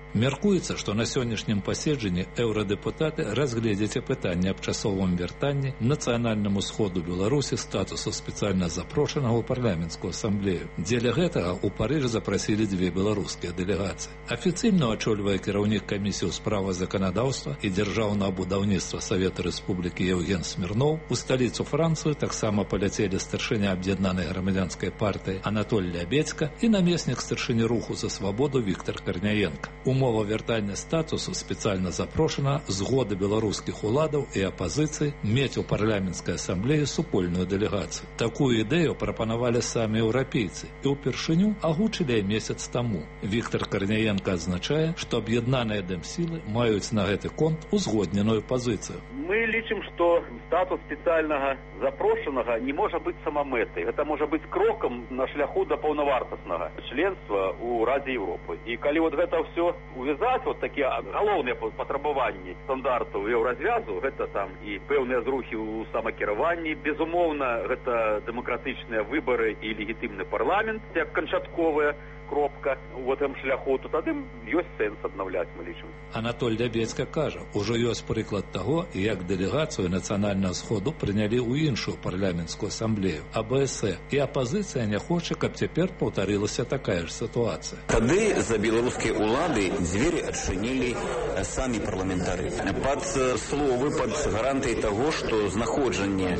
Speaker 6: Мяркуецца, што на сённяшнім паседжанні еўрадэпутаты разгледзяць пытанне аб часовым вяртанні нацыянальнаму сходу Беларусі статусу спецыяльна запрошанага ў парламенцкую асамблею. Дзеля гэтага ў Парыж запрасілі дзве беларускія дэлегацыі. Афіцыйна ачольвае кіраўнік камісіі ў справах заканадаўства і дзяржаўнага будаўніцтва Савета Рэспублікі Еўген Смірноў. У сталіцу Францыю таксама паляцелі старшыня аб'яднанай грамадзянскай партыі Анатоль Лябедзька і намеснік старшыні руху за свабоду Віктор Карняенка. Умова вяртання статусу спецыяльна запрошана згода беларускіх уладаў і апазіцыі мець у парламенцкай асамблеі супольную дэлегацыю. Такую ідэю прапанавалі самі еўрапейцы і ўпершыню агучылі месяц таму. Віктор Карняенка адзначае, што аб'яднаныя дэмсілы маюць на гэты конт узгодненую пазіцыю.
Speaker 7: Мы лічым, што статус спецыяльнага запрошанага не можа быць самамэтай. Гэта можа быць крокам на шляху да паўнавартаснага членства ў Радзе Еўропы. І калі вот гэта ўсё увязаць, вот такія галоўныя патрабаванні стандартаў еўразвязу, гэта там і пэўныя зрухі ў самакіраванні, безумоўна, гэта дэмакратычныя выбары і легітымны парламент, як канчатковая кропка у гэтым шляху, то тады ёсць сэнс аднаўляць, мы лічым.
Speaker 6: Анатоль Лябедзька кажа, ужо ёсць прыклад таго, як дэлегацыю нацыянальнага сходу прынялі ў іншую парламенцкую асамблею, а бэ эс э, і апазіцыя не хоча, каб цяпер паўтарылася такая ж сітуацыя.
Speaker 8: Тады за беларускія улады дзверы адчынілі самі парламентары. Пад словы, пад гарантыяй таго, што знаходжанне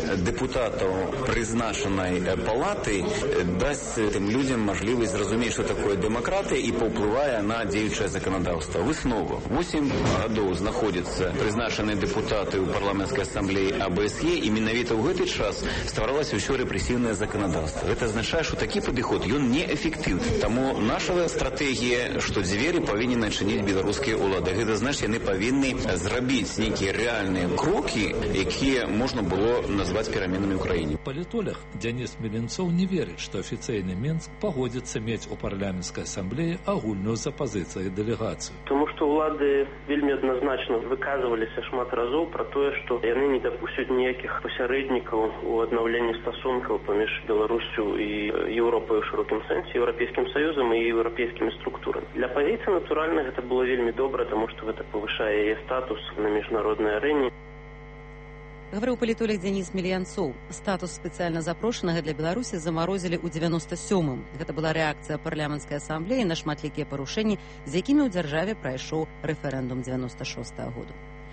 Speaker 8: дэпутатаў прызначанай палаты дасць тым людзям мажлівасць зразумець, что такое дэмакратыя і паўплывае на дзеючае заканадаўства. Выснова. восем гадоў знаходзяцца прызначаныя дэпутаты ў парламенцкай асамблеі а бэ эс е, і менавіта ў гэты час стваралася ўсё рэпрэсіўнае заканадаўства. Гэта азначае, што такі падыход ён неэфектыўны. Таму наша стратэгія, што дзверы павінны адчыніць беларускія ўлады. Гэта значыць, яны павінны зрабіць нейкія рэальныя крокі, якія можна было назваць пераменамі ў краіне.
Speaker 6: Палітолог Дзяніс Меленцоў не верыць, што афіцыйны Менск пагодзіцца мець у парламенцкай асамблеі агульную з апазіцыяй дэлегацыю.
Speaker 9: Тому што ўлады вельмі адназначна выказваліся шмат разоў пра тое, што яны не дапусцяць ніякіх пасярэднікаў у аднаўленні стасункаў паміж Беларусю і Еўропай у шырокім сэнсе, Еўрапейскім Саюзам і еўрапейскімі структурамі. Для апазіцыі, натуральна, гэта было вельмі добра, таму што гэта павышае яе статус на міжнароднай арэне.
Speaker 1: Гаварыў палітолог Дзяніс Меленцоў. Статус спецыяльна запрошанага для Беларусі замарозілі ў дзевяноста сёмым. Гэта была рэакцыя парламенцкай асамблеі на шматлікія парушэнні, з якімі ў дзяржаве прайшоў рэферэндум дзевяноста шостага году.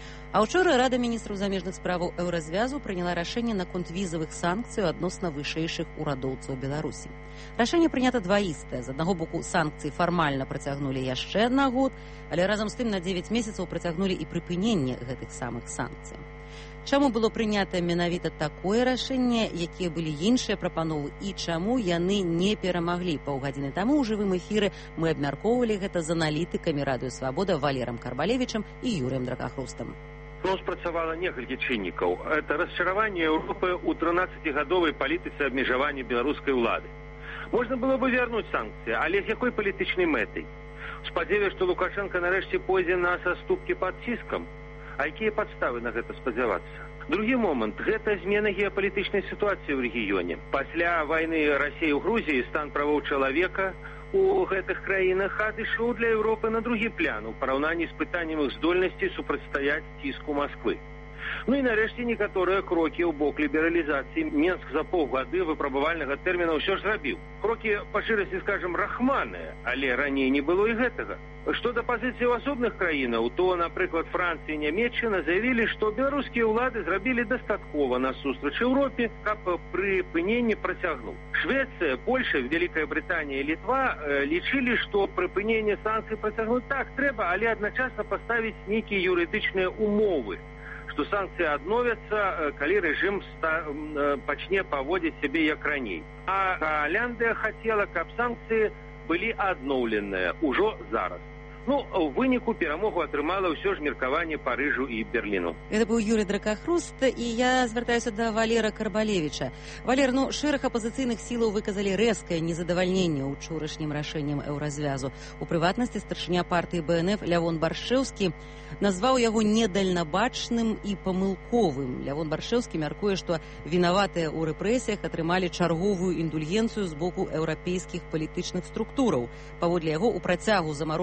Speaker 1: А ўчора Рада міністраў замежных справаў еўразвязу прыняла рашэнне наконт візавых санкцый адносна вышэйшых урадоўцаў Беларусі. Рашэнне прынята дваістае. З аднаго боку, санкцыі фармальна працягнулі яшчэ на год, але разам з тым на дзевяць месяцаў працягнулі і прыпыненне гэтых самых санкцый. Чаму было прынята менавіта такое рашэнне, якія былі іншыя прапановы і чаму яны не перамаглі? Паўгадзіны таму ў жывым эфіры мы абмяркоўвалі гэта з аналітыкамі Радыё Свабода Валерам Карбалевічам і Юрыем Дракахрустам.
Speaker 4: Ну, спрацавала некалькі чыннікаў. Это расчараванне Еўропы ў трынаццацігадовай палітыцы абмежавання беларускай улады. Можна было бы вярнуць санкцыі, але з якой палітычнай мэтай? У спадзеве, што Лукашенко нарэшце пойдзе на саступкі пад ціскам? А якія падставы на гэта спадзявацца? Другі момант – гэта змена геапалітычнай сітуацыі ў рэгіёне. Пасля вайны Расіі ў Грузіі стан правоў чалавека у гэтых краінах адышоў для Еўропы на другі план у параўнанні з пытаннем іх здольнасці супрацьстаяць ціску Масквы. Ну і нарэшце некаторыя крокі ў бок лібералізацыі. Менск за паўгады выпрабавальнага тэрміна ўсё ж зрабіў. Крокі, па шчырасці скажам, рахманыя, але раней не было і гэтага. Што да пазіцыі ў асобных краінаў, то, напрыклад, Францыя і Нямецчына заявілі, што беларускія ўлады зрабілі дастаткова насустрач Еўропе, каб прыпыненне працягнуў. Швецыя, Польша, Вялікая Брытанія і Літва э, лічылі, што прыпыненне санкцый працягнуць так трэба, але адначасна паставіць нейкія юрыдычныя умовы, што санкцыі адновяцца, калі рэжым ста, э, пачне паводзіць сябе як раней. А Галяндыя хацела, каб санкцыі былі адноўленыя ўжо зараз. Ну, у выніку перамогу атрымала ўсё ж меркаванне Парыжу і Берліну.
Speaker 1: Это быў Юрый Дракахруст, і я звяртаюся да Валера Карбалевіча. Валер, ну, шэраг апазіцыйных сілаў выказалі рэзкае незадавальненне ўчорашнім рашэннем еўразвязу. У прыватнасці старшыня партыі бэ эн эф Лявон Баршэўскі назваў яго недальнабачным і памылковым. Лявон Баршэўскі мяркуе, што вінаватыя ў рэпрэсіях атрымалі чарговую індульгенцыю з боку еўрапейскіх палітычных структураў. Паводле яго, у працягу замарожвання санкцый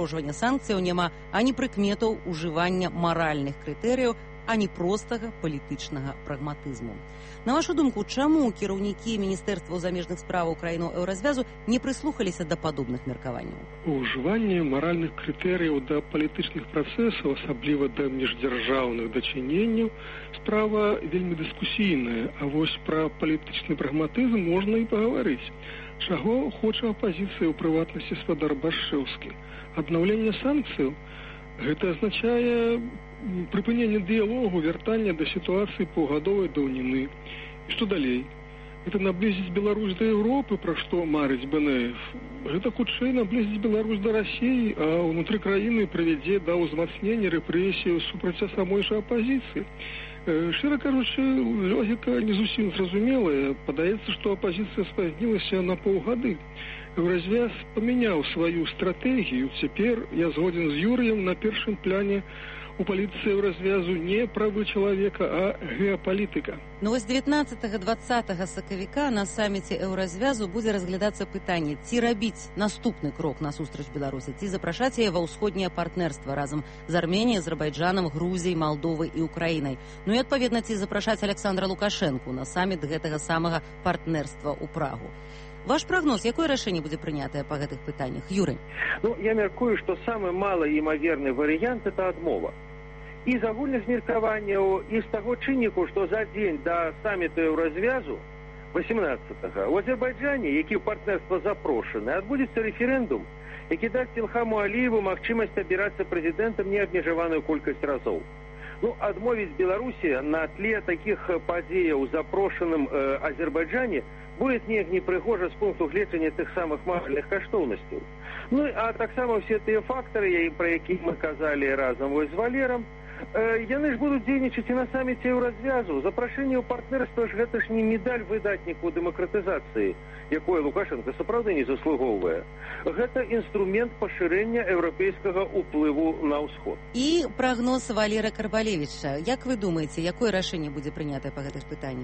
Speaker 1: санкцыяў няма ані прыкметаў ужывання маральных крытэрыяў, ані простага палітычнага прагматызму. На вашу думку, чаму кіраўнікі Міністэрства замежных справаў краінаў еўразвязу не прыслухаліся да падобных меркаванняў?
Speaker 5: Ужыванне маральных крытэрыяў да палітычных працэсаў, асабліва да міждзяржаўных дачыненняў, справа вельмі дыскусійная, а вось пра палітычны прагматызм можна і пагаварыць. Чаго хоча апазіцыя, у прыватнасці спадар Башчэўскі? Аднаўленне санкцыяў? Гэта азначае прыпыненне дыялогу, вяртанне да сітуацыі паўгадовай даўніны. І што далей? Гэта наблізіць Беларусь да Еўропы, пра што марыць Бэнэев. Гэта хутчэй наблізіць Беларусь да Расіі, а ўнутры краіны прывядзе да ўзмацнення рэпрэсіяў супраць самой жа апазіцыі. Шчыра кажучы, логіка не зусім зразумелая. Падаецца, што апазіцыя спазнілася на паўгады. Еўразвяз памяняў сваю стратэгію. Цяпер я згодзін з Юрыем, на першым пляне у палітыцы еўразвязу не правы чалавека, а геапалітыка.
Speaker 1: Ну вось дзевятнаццатага-дваццатага сакавіка на саміце еўразвязу будзе разглядацца пытанне, ці рабіць наступны крок насустрач Беларусі, ці запрашаць яе ва ўсходняе партнерства разам з Арменіяй, Азербайджанам, Грузіяй, Малдовай і Украінай. Ну і адпаведна, ці запрашаць Александра Лукашэнку на саміт гэтага самага партнерства ў Прагу. Ваш прогноз, якое рашэнне будзе прынятае па гэтых пытаннях? Юрый?
Speaker 4: Ну, я мяркую, што самы малаімаверны варыянт – это адмова. І з агульных меркаванняў, і з таго чынніку, што за дзень да саміту еўразвязу васемнаццатага у Азербайджане, які ў партнерства запрошаны, адбудзецца рэферэндум, які дасць Ілхаму Аліеву магчымасць абірацца прэзідэнтам неабмежаваную колькасць разоў. Ну, адмовіць Беларусі на тле такіх падзеяў у запрошаным э, Азербайджане будет неяк непрыгожа з пункту гледжання тых самых маральных каштоўнасцяў. Ну, а таксама ўсе тыя фактары, пра якія мы казалі разам вось з Валерам, э, яны ж будуць дзейнічаць і на саміце еўразвязу. Запрашэнне ў партнерства ж гэта ж не медаль выдатніку дэмакратызацыі, якое Лукашенко сапраўды не заслугоўвае. Гэта інструмент пашырэння еўрапейскага ўплыву на ўсход.
Speaker 1: І прагноз Валера Карбалевіча. Як вы думаеце, якое рашэнне будзе прынятае па гэтых пытаннях?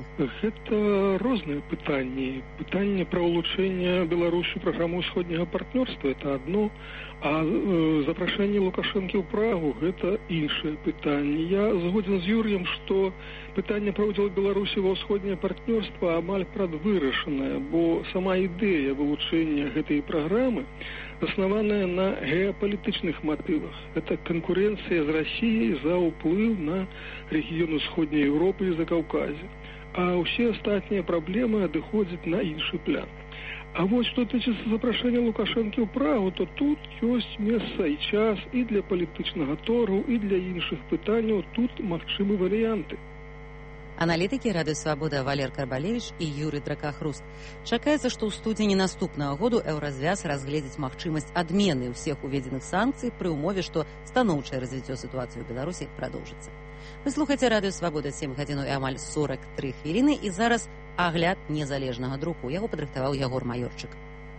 Speaker 5: Гэта розныя пытанні. Пытанне пра ўлучэнне Беларусі праграму ўсходняга партнерства – это адно, а э, запрашэнне Лукашэнкі ў Прагу – гэта іншае пытанне. Я згодзін з Юрыем, што пытанне пра ўдзел Беларусі ва ўсходняе партнерства амаль прадвырашанае, бо сама ідэя вылучэння гэтай праграмы заснаваная на геапалітычных матывах. Это канкурэнцыя з Расіяй за ўплыў на рэгіён усходняй Еўропы і Закаўказя. А ўсе астатнія праблемы адыходзяць на іншы план. А вот што тычыцца запрашэння Лукашэнкі ў Прагу, то тут ёсць месца і час і для палітычнага торгу, і для іншых пытанняў. Тут магчымы варыянты.
Speaker 1: Аналітыкі Радыё Свабода Валер Карбалевіч і Юрый Дракахруст. Чакаецца, што ў студзені наступнага году еўразвяз разгледзіць магчымасць адмены ўсіх уведзеных санкцый пры ўмове, што станоўчае развіццё сітуацыі ў Беларусі прадоўжыцца. Вы слухаеце Радыё Свабода сем гадзін і амаль сорак тры хвіліны, і зараз агляд незалежнага друку. Яго падрыхтаваў Ягор Маёрчык.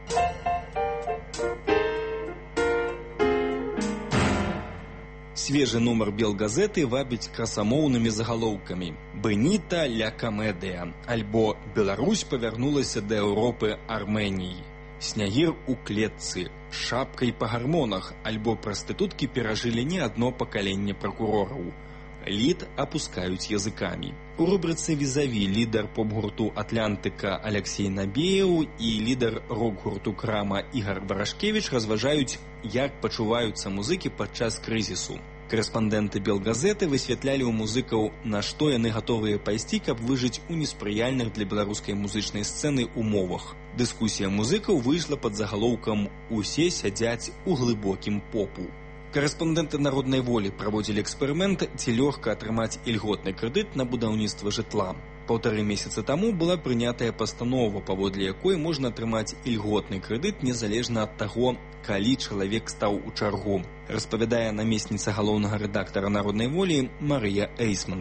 Speaker 19: Свежы нумар Белгазеты вабіць красамоўнымі загалоўкамі. «Бэніта ля камедыя» альбо «Беларусь павярнулася да Еўропы Арменіі». «Снягір у клетцы», «Шапкай па гармонах» альбо «Прастытуткі перажылі не адно пакаленне пракурораў». Лід апускаюць языкамі. У рубрыцы «Візаві» лідар поп-гурту «Атлантыка» Алексей Набеяў і лідар рок-гурту «Крама» Ігар Барашкевіч разважаюць, як пачуваюцца музыкі падчас крызісу. Корэспандэнты Белгазеты высвятлялі ў музыкаў, на што яны гатовыя пайсці, каб выжыць у неспрыяльных для беларускай музычнай сцэны умовах. Дыскусія музыкаў выйшла пад загалоўкам «Усе сядзяць у глыбокім попу». Корэспандэнты народнай волі праводзілі эксперымент, ці лёгка атрымаць ільготны крэдыт на будаўніцтва жытла. Паўтары месяца таму была прынятая пастанова, паводле якой можна атрымаць ільготны крэдыт незалежна ад таго, калі чалавек стаў у чаргу, распавядае намесніца галоўнага рэдактара народнай волі Марыя Эйсмонт.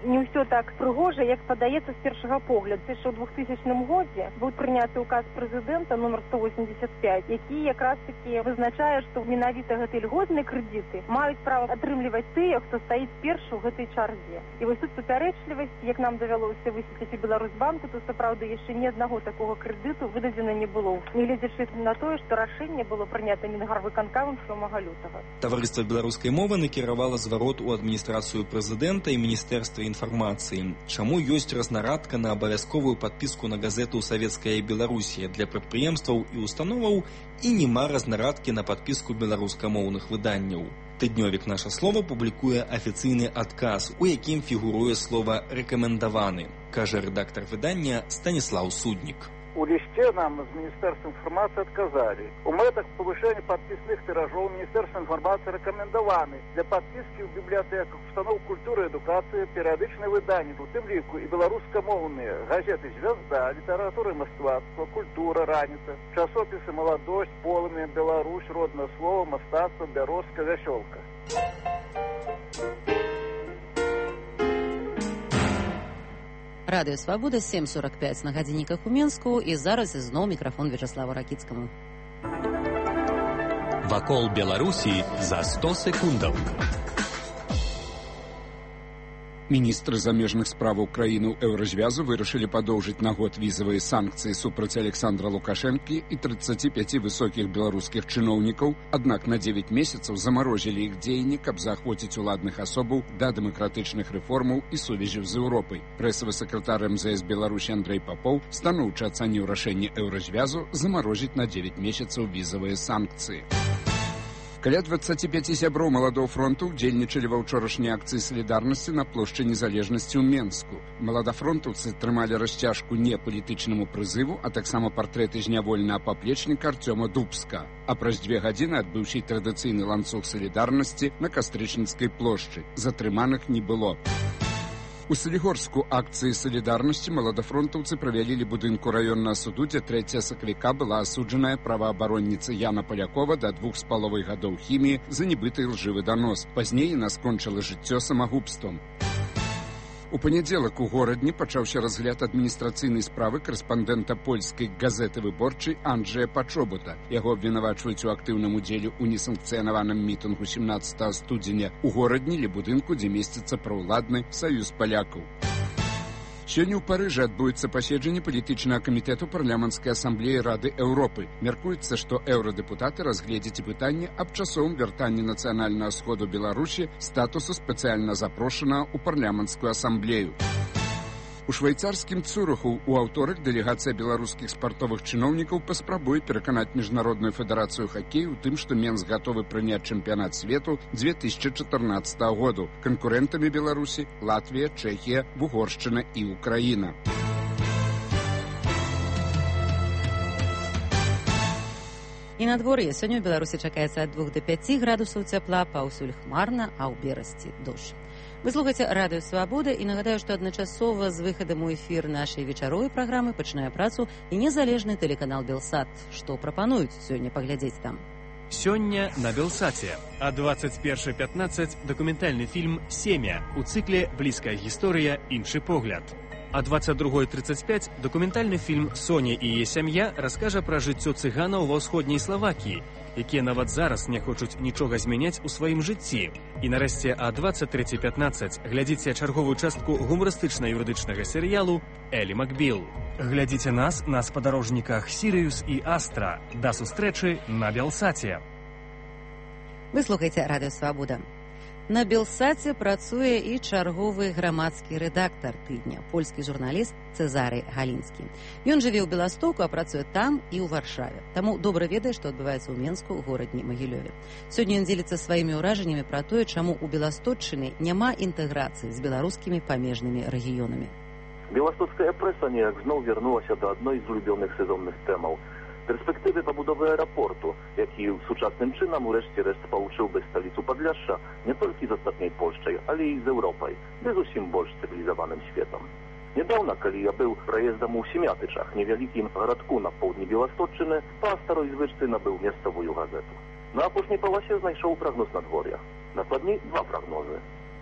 Speaker 20: не ўсё так прыгожа, як падаецца з першага погляду. Яшчэ ў двухтысячным годзе быў прыняты указ прэзідэнта нумар сто восемьдесят пять, які якраз таки вызначае, што менавіта гэтыя льготныя крэдыты маюць права атрымліваць тыя, хто стаіць першы ў гэтай чарзе. І вось тут супярэчлівасць, як нам давялося высветліць у Беларусьбанку, то сапраўды яшчэ ні аднаго такога крэдыту выдадзена не было. Нягледзячы на тое, што рашэнне было прынята Мінгарвыканкамам сёмага лютага.
Speaker 19: Таварыства беларускай мовы накіравала зварот у адміністрацыю прэзідэнта і міністэрства інфармацыі. Чаму ёсць разнарадка на абавязковую падпіску на газету «Савецкая Беларусія» для прадпрыемстваў і установаў і нема разнарадкі на падпіску беларускамоўных выданняў. Тыднёвік «Наша слова» публікуе афіцыйны адказ, у якім фігуруе слова «рэкамендаваны», кажа рэдактар выдання Станіслаў Суднік.
Speaker 21: У лісце нам з Міністэрства інфармацыі адказалі. У мэтах павышэння падпісных тыражоў Міністэрства інфармацыі рэкамендаваны для падпіскі ў бібліятэках, устаноў культуры і адукацыі перыядычныя выданні, у тым ліку і беларускамоўныя газеты «Звязда», літаратура і мастацтва, культура, раніца, часопісы «Маладосць», «Полымя», «Беларусь», «Роднае слова», «Мастацтва», «Бярозка», «Вясёлка».
Speaker 1: Радыё Свабода, сем сорок пять на гадзінніках у Менску, і зараз зноў мікрафон Вячаслава Ракіцкаму.
Speaker 3: Вакол Беларусі за сто секундаў.
Speaker 2: Міністры замежных справаў краін Еўразвязу вырашылі падоўжыць на год візавыя санкцыі супраць Александра Лукашэнкі і тридцати пяти высокіх беларускіх чыноўнікаў, аднак на девять месяцаў замарозілі іх дзеянні, каб заахвоціць уладных асобаў да дэмакратычных рэформаў і сувязяў з Еўропай. Прэсавы сакратар эм зэ эс Беларусі Андрэй Папоў станоўча ацаніў рашэнне Еўразвязу замарозіць на девять месяцаў візавыя санкцыі. Каля двадцати пяти сяброў маладого фронту удзельнічалі ва ўчорашняй акцыі салідарнасці на плошчы незалежнасці ў Менску. Маладафронтаўцы трымалі расцяжку не палітычнаму прызыву, а таксама партрэты зняволенага паплечніка Артёма Дубска. А праз дзве гадзіны адбыўся традыцыйны ланцуг салідарнасці на Кастрычніцкай плошчы. Затрыманых не было. У Салігорску акцыі салідарнасці маладафронтаўцы правялі будынку раённага суду, дзе трэцяга сакавіка была асуджаная праваабаронніца Яна Палякова да двух з паловай гадоў хіміі за нібыты лжывы данос. Пазней яна скончыла жыццё самагубствам. У панядзелак у горадні пачаўся разгляд адміністрацыйнай справы карэспандэнта польскай газеты «Выборчай» Анджэя Пачобута. Яго абвінавачваюць у актыўным удзеле ў несанкцыянаваным мітынгу семнадцатага студзеня у горадні ля будынку, дзе месціцца праўладны саюз палякаў. Сёння ў Парыжы адбудуцца паседжанне палітычнага камітэту парламенцкай асамблеі Рады Еўропы. Мяркуецца, што еўрадэпутаты разгледзяць пытанне аб часовым вяртанні нацыянальнага сходу Беларусі статусу спецыяльна запрошанага ў парламенцкую асамблею. У швейцарскім Цюрыху ў аўторак дэлегацыя беларускіх спартовых чыноўнікаў паспрабуе пераканаць міжнародную федэрацыю хакею ў тым, што Менск гатовы прыняць чэмпіянат свету две тысячи чатырнаццатага году. Канкурэнтамі Беларусі Латвія, Чэхія, Угоршчына і Украіна.
Speaker 1: І надвор'е. Сёння ў Беларусі чакаецца ад двух да пяці градусаў цяпла, паўсюль хмарна, а ў Берасці дождж. Вы слухаеце Радыё Свабода, і нагадаю, што адначасова з выхадам у эфір нашай вечаровай праграмы пачынае працу і незалежны тэлеканал «Белсат». Што прапануюць сёння паглядзець там?
Speaker 22: Сёння на «Белсаце». А двадцать першая пятнадцать дакументальны фільм «Семя» у цыкле «Блізкая гісторыя. Іншы погляд». А двадцать другой тридцать пять дакументальны фільм «Соня і яе сям'я» раскажа пра жыццё цыганаў ва ўсходняй Славакіі, якія нават зараз не хочуць нічога змяняць у сваім жыцці. І нарэшце а двадцать третья пятнадцать глядзіце чарговую частку гумарыстычна-юрыдычнага серыялу «Элі Макбіл». Глядзіце нас на спадарожніках «Сірыюс» і «Астра». Да сустрэчы на «Белсаце».
Speaker 1: Вы слухаеце Радыё Свабода. На «Белсаце» працуе і чарговы грамадскі рэдактар тыдня, польскі журналіст Цэзары Галінскі. Ён жыве ў Беластоку, а працуе там і ў Варшаве. Таму добра ведае, што адбываецца ў Менску, ў горадні Магілёве. Сёння ён дзеліцца сваімі ўражаннямі пра тое, чаму ў Беласточчыны няма інтэграцыі з беларускімі памежнымі рэгіёнамі.
Speaker 23: Беластоцкая прэса неяк зноў вярнулася да адной з улюбёных сезонных тэмаў. Перспектывы пабудовы аэрапорту, які сучасным чынам урэшце рэшт спалучыў бы сталіцу Падляшша не толькі з астатняй Польшчай, але і з Еўропай, без усім больш цывілізаваным светам. Нядаўна, калі я быў праездам у Семятычах, невялікім гарадку на поўдні Беласточчыны, па старой звычцы набыў месцавую газету. На апошняй паласе знайшоў прагноз надвор'я. Дакладней, два прагнозы.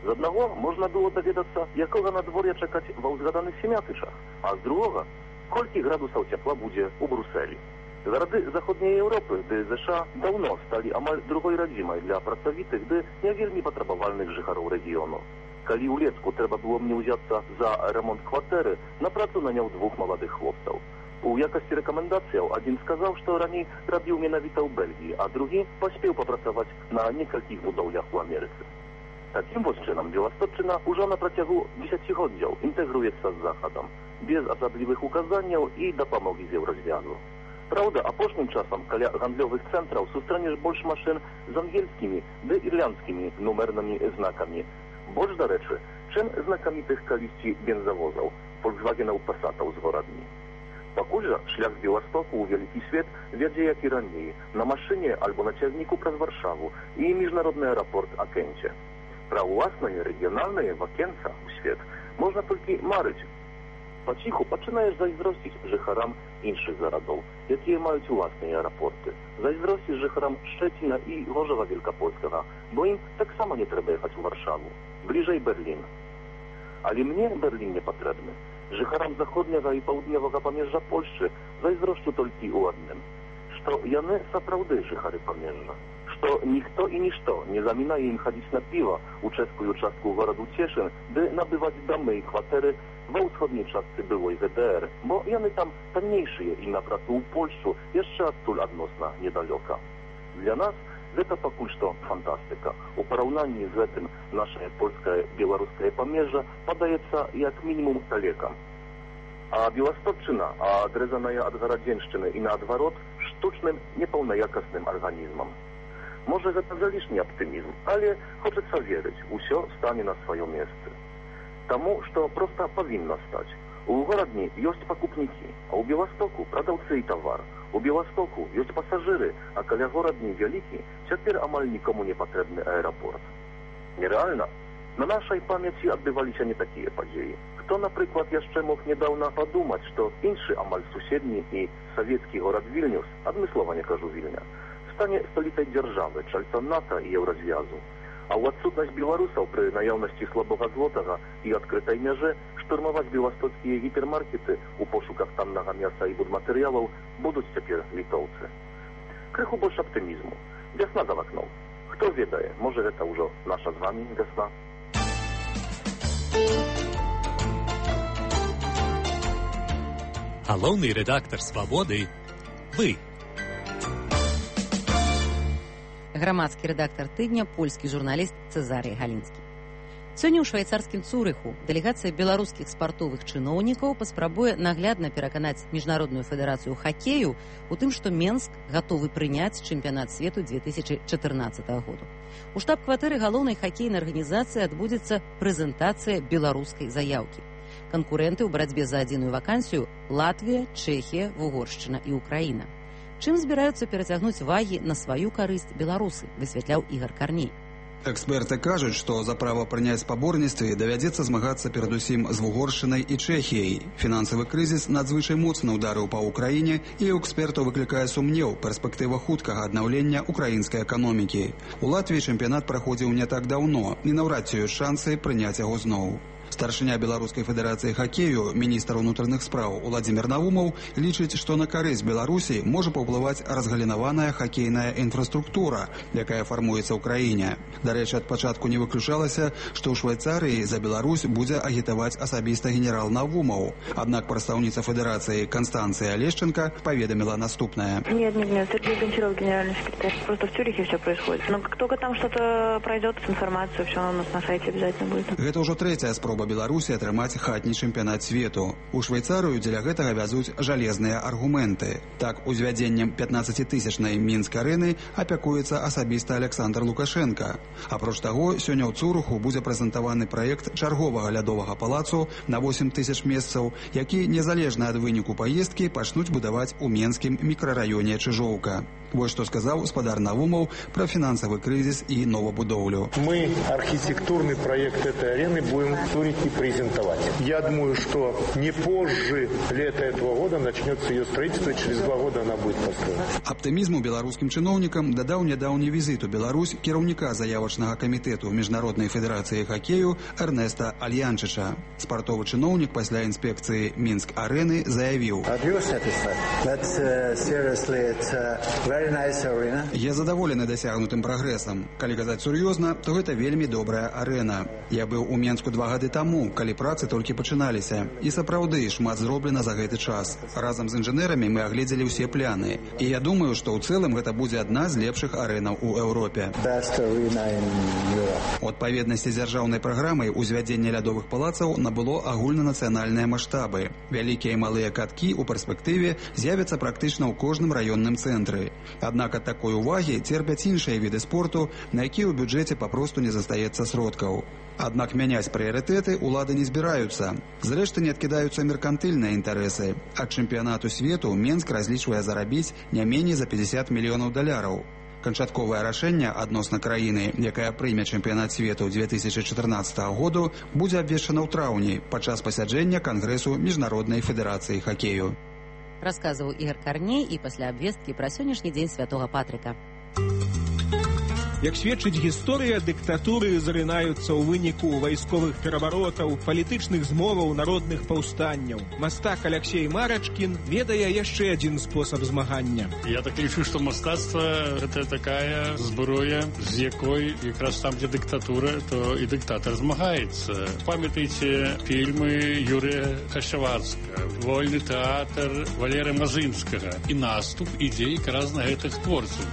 Speaker 23: З аднаго можна было даведацца, якога надвор'я чакаць ва ўзгаданых семятычах, а з другога, колькі градусаў цяпла будзе ў Брусэлі. Гарады заходняй Еўропы ды ЗША даўно сталі амаль другой радзімай для працавітых ды не вельмі патрабавальных жыхароў рэгіёну. Калі ўлетку трэба было мне ўзяцца за ремонт кватэры, на працу наняў двух маладых хлопцаў. У якасці рэкамендацыяў адзін сказаў, што раней рабіў менавіта ў Бельгіі, а другі паспеў папрацаваць на некалькіх будоўлях у Амерыцы. Такім вось чынам Беласточчына ўжо на працягу дзесяцігоддзяў інтэгруецца з Захадам, без асаблівых указанняў і дапамогі з еўразвязу. Праўда, апошнім часам каля гандлёвых цэнтраў сустранеш больш машын з ангельскімі ды ірландскімі нумернымі знакамі. Больш, дарэчы, чым знакамітых калісьці бензавозаў, фольксвагенаў пасатаў з горадні. Пакуль жа шлях з Беластоку ў вялікі свет вядзе, як і раней, на машыне альбо на цягніку праз Варшаву і міжнародны аэрапорт Акенце. Пра ўласнае рэгіянальнае вакенца ў свет можна толькі марыць. Паціху пачынаеш зайздросціць жыхарам іншых гарадоў, якія маюць уласныя аэрапорты. Зайздросціць жыхарам Шчэціна і Ложава Великапольскага, бо ім таксама не трэба ехаць у Варшаву. Бліжэй Берлін. Але мне Берлін не патрэбны. Жыхарам заходняга і паўднёвага памежжа Польшчы зайздрошчу толькі ў адным, што яны сапраўды жыхары памежжа, што ніхто і нішто не замінае ім хадзіць на піва ў чэшскую частку гораду Цешын ды набываць дамы і кватэры ва ўсходняй частцы былой гэ дэ эр, бо яны там таннейшыя і на працу ў Польшчу яшчэ адтуль адносна недалёка. Для нас гэта пакуль што фантастыка. У параўнанні з гэтым нашае польскае беларускае памежжа падаецца як мінімум далекам. А Беласточчына, адрэзаная ад гарадзеншчыны і наадварот, штучным непаўнаякасным арганізмам. Можа, гэта залішні аптымізм, але хочацца верыць, усё стане на сваё месцы. Таму, што проста павінна стаць. У горадні ёсць пакупнікі, а ў Беластоку прадаўцы і тавар. У Беластоку ёсць пасажыры, а каля горадні вялікі цяпер амаль нікому не патрэбны аэрапорт. Нерэальна? На нашай памяці адбываліся не такія падзеі. Хто, напрыклад, яшчэ мог нядаўна падумаць, што іншы амаль суседні і савецкі горад Вільнюс, адмыслова не кажу Вільня, стане сталіцай дзяржавы, чальцом НАТО і еўразвязу. А ў адсутнасць беларусаў пры наяўнасці слабога злотага і адкрытай мяжы штурмаваць беластоцкія гіпермаркеты ў пошуках таннага мяса і будматэрыялаў будуць цяпер літоўцы. Крыху больш аптымізму. Вясна за вакном. Хто ведае, можа гэта ўжо наша з вамі вясна.
Speaker 3: Галоўны рэдактар «Свабоды» – вы.
Speaker 1: Грамадскі рэдактар тыдня, польскі журналіст Цэзарый Галінскі. Сёння ў швейцарскім Цурыху дэлегацыя беларускіх спартовых чыноўнікаў паспрабуе наглядна пераканаць міжнародную федэрацыю хакею у тым, што Менск гатовы прыняць чэмпіянат свету две тысячи чатырнаццатага году. У штаб-кватэры галоўнай хакейнай арганізацыі адбудзецца прэзентацыя беларускай заяўкі. Канкурэнты ў барацьбе за адзіную вакансію Латвія, Чэхія, Вугоршчына і Украіна. Чым збіраюцца перацягнуць вагі на сваю карысць беларусы, высвятляў Ігар Карней.
Speaker 11: Эксперты кажуць, што за права прыняць спаборніцтвы давядзецца змагацца перадусім з Вугоршчынай і Чэхіяй. Фінансавы крызіс надзвычай моцна ўдарыў па ўкраіне, і ў экспертаў выклікае сумнеў перспектыва хуткага аднаўлення украінскай эканомікі. У Латвіі чэмпіянат праходзіў не так даўно, і наўрад ці ёсць шансы прыняць яго зноў. Старшыня Беларускай федэрацыі хакею, міністр унутраных спраў Уладзімір Наумаў лічыць, што на карысць Беларусі можа паўплываць разгалінаваная хакейная інфраструктура, якая фармуецца ў краіне. Дарэчы, ад пачатку не выключалася, што ў Швейцарыі за Беларусь будзе агітаваць асабіста генерал Наумаў. Аднак прадстаўніца федэрацыі Констанция Олещенко паведаміла наступнае.
Speaker 12: Нет, нет, нет, это Гончаров, генеральный секретарь. Просто в Цюрихе все происходит. Но как только там что-то пройдет, информацию, все у нас на сайте обязательно будет.
Speaker 11: Гэта ўжо трэцяя спроба Беларусі атрымаць хатні чэмпіянат свету. У Швейцарыю дзеля гэтага вязуць жалезныя аргументы. Так, узвядзеннем пятнаццацітысячнай Мінск-арэны апякуецца асабіста Александр Лукашенко. Апроч таго, сёння ў Цуруху будзе прэзентаваны праект чарговага лядовага палацу на восем тысяч месцаў, які, незалежна ад выніку паездкі, пачнуць будаваць у менскім мікрараёне Чыжоўка. Вот что сказал спадар Наумов про финансовый кризис и новобудовлю.
Speaker 10: Мы архитектурный проект этой арены будем турить и презентовать. Я думаю, что не позже лета этого года начнется ее строительство, и через два года она будет построена.
Speaker 11: Оптимизму белорусским чиновникам додал недавний визит у Беларусь кіраўніка заявочного комитета Международной федерации хоккею Эрнеста Альянчича. Спортовый чиновник после инспекции Минск-арены заявил: «Я задоволены досягнутым прогрессом. Калі казаць сур'ёзна, то гэта вельмі добрая арена. Я быў у Менску два гады таму, калі працы толькі пачыналіся. І сапраўды шмат зроблена за гэты час. Разам з інжынерамі мы агледзелі ўсе пляны. І я думаю, што ў цэлым гэта будзе адна з лепшых арэнаў у Еўропе». У адпаведнасці з дзяржаўнай праграмай узвядзенне лядовых палацаў набыло агульнанацыянальныя маштабы. Вялікія і малыя каткі ў перспектыве з'явяцца практычна ў кожным раённым цэнтры. Аднак ад такой увагі церпяць іншыя віды спорту, на якія ў бюджэце папросту не застаецца сродкаў. Аднак мяняць прыярытэты ўлады не збіраюцца. Зрэшты, не адкідаюцца меркантыльныя інтарэсы. Ад чэмпіянату свету Менск разлічвае зарабіць не меней за пятьдесят мільёнаў даляраў. Канчатковае рашэнне адносна краіны, якая прыме чэмпіянат свету две тысячи чатырнаццатага году, будзе абвешчана ў траўні падчас пасяджэння Кангрэсу Міжнароднай федэрацыі хакею.
Speaker 1: Расказваў Ігор Карней і пасля абвесткі пра сённяшні дзень святога Патрыка.
Speaker 13: Як сведчыць гісторыя, дыктатуры зарынаюцца ў выніку вайсковых пераваротаў, палітычных змоваў, народных паўстанняў. Мастак Аляксей Марачкін ведае яшчэ адзін спосаб змагання.
Speaker 15: Я так лічу, што мастацтва – гэта такая зброя, з якой якраз там, дзе дыктатура, то і дыктатар змагаецца. Памятайце фільмы Юрыя Хачаварска, вольны тэатр Валеры Мазынскага. І наступ ідзе якраз на гэтых творцаў.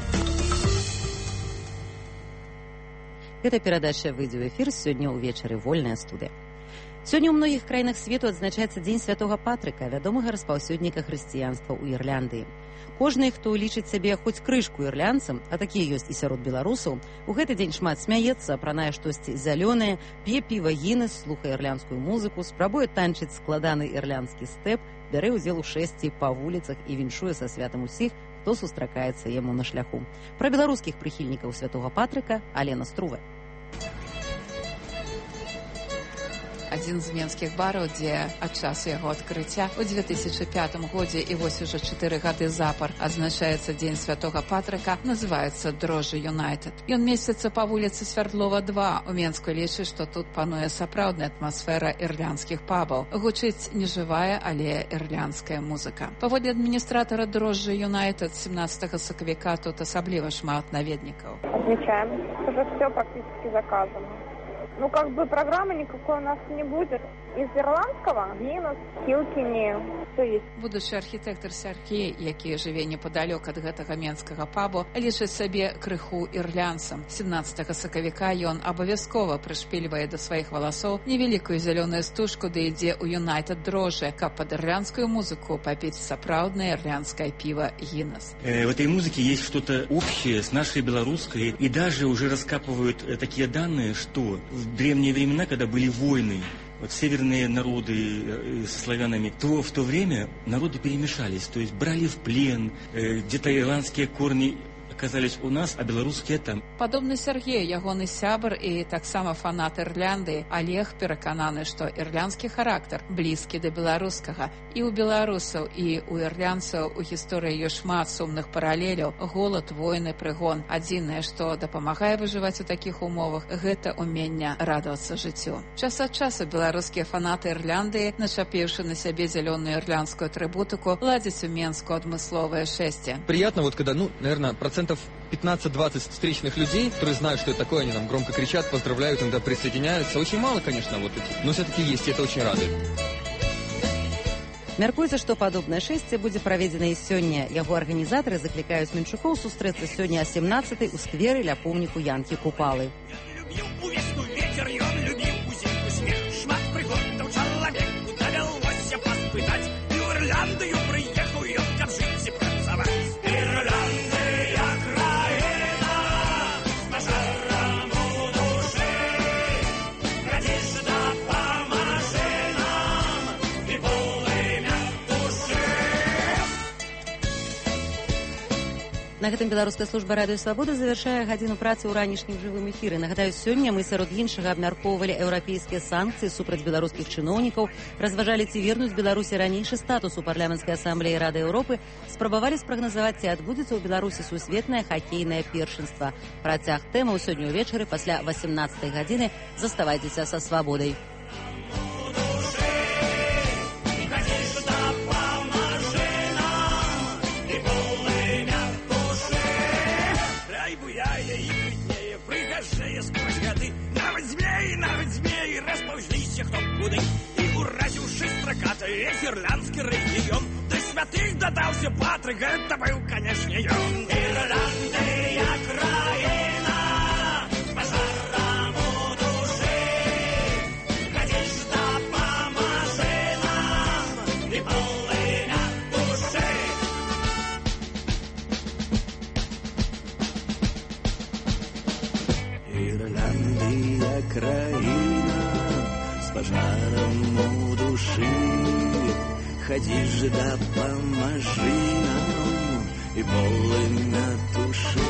Speaker 1: Эта перадача выйдзе ў эфір сёння ўвечары, вольная студыя. Сёння ў многіх краінах свету адзначаецца дзень святога Патрыка, вядомага распаўсюдніка хрысціянства ў Ірландыі. Кожны, хто лічыць сябе хоць крышку ірландцам, а такія ёсць і сярод беларусаў, у гэты дзень шмат смяецца, апранае штосьці зялёнае, п'е піва Гінес, слухае ірландскую музыку, спрабуе танчыць складаны ірландскі стэп, бярэ ўдзел у шэсці па вуліцах і віншуе са святам усіх, хто сустракаецца яму на шляху. Пра беларускіх прыхільнікаў святога Патрыка Алена Струве.
Speaker 24: Адзін з менскіх бараў, дзе ад часу яго адкрыцця ў две тысячы пятым годзе і вось ужо чатыры гады запар адзначаецца дзень святога Патрыка, называецца Дрожжы Юнайтед. Ён месціцца па вуліцы Свярдлова два. У Менску лічыць, што тут пануе сапраўдная атмасфера ірландскіх пабаў. Гучыць не жывая, але ірландская музыка. Паводле адміністратара Дрожжы Юнайтед семнадцатага сакавіка тут асабліва шмат наведнікаў.
Speaker 20: Отмечаем. Уже все практически заказано. Ну, как бы программы никакой у нас не будет. Из ирландского Гинес, Килкини, все есть.
Speaker 24: Будучы архітэктар Сяргей, які жыве непадалёк ад гэтага менскага пабу, лічыць сабе крыху ірландцам. семнадцатага сакавіка ён абавязкова прышпільвае да сваіх валасоў невялікую зялёную стужку, да ідзе ў Юнайтед Дрожжы, каб пад ірландскую музыку папіць сапраўднае ірландскае піва Гинес.
Speaker 25: Э, в этой музыке есть что-то общее с нашей белорусской, и даже уже раскапывают э, такие данные, что в древние времена, когда были войны, вот северные народы с славянами, то в то время народы перемешались, то есть брали в плен, где-то ирландские корни оказались у нас, а беларускія там.
Speaker 24: Падобны Сергей, ягоны сябар і таксама фанат Ірландыі, Олег перакананы, што ірландскі характар блізкі да беларускага. І ў беларусаў, і ў ірландцаў у гісторыі ёсць шмат сумных паралеляў. Голад, войны, прыгон. Адзінае, што дапамагае выжываць у такіх умовах, гэта ўменне радавацца жыццю. Час ад часу беларускія фанаты Ірландыі, начапіўшы на сябе зялёную ірландскую атрибутику, ладзяць у Менску адмысловае шэсце.
Speaker 26: Приятно, вот когда, ну, наверное, процентов пятнадцать-двадцать встречных людей, которые знают, что это такое, они там громко кричат, поздравляют, иногда присоединяются. Очень мало, конечно, вот этих, но все-таки есть, и это очень радует.
Speaker 1: Мяркуецца, што падобнае шэсце будзе праведзена і сёння. Яго арганізатары заклікаюць менчукоў сустрэцца сёння о семнадцатай у скверы ля помніку Янкі Купалы. На гэтым беларуская служба радыё свабода завяршае гадзіну працы ў ранішнім жывым эфіры. Нагадаю, сёння мы сярод іншага абмяркоўвалі еўрапейскія санкцыі супраць беларускіх чыноўнікаў, разважалі, ці вернуць Беларусі ранейшы статус у парламенцкай асамблеі Рады Еўропы, спрабавалі спрагназаваць, ці адбудзецца ў Беларусі сусветнае хакейнае першынства. Працяг тэмаў сёння ўвечары пасля васемнаццатай гадзіны. Заставайцеся са свабодай.
Speaker 7: Навіть змеї розповзлися хто куди. І уразивши строкатий ірландський регіон, до святих додався Патрик, це був, конечно, ён. Ірландія країна, з пожаром у душі, ходиш допоможи нам, і полиня душі. Ірландія країна, з пожаром у душі, ходиш допоможи нам, і полиня душі.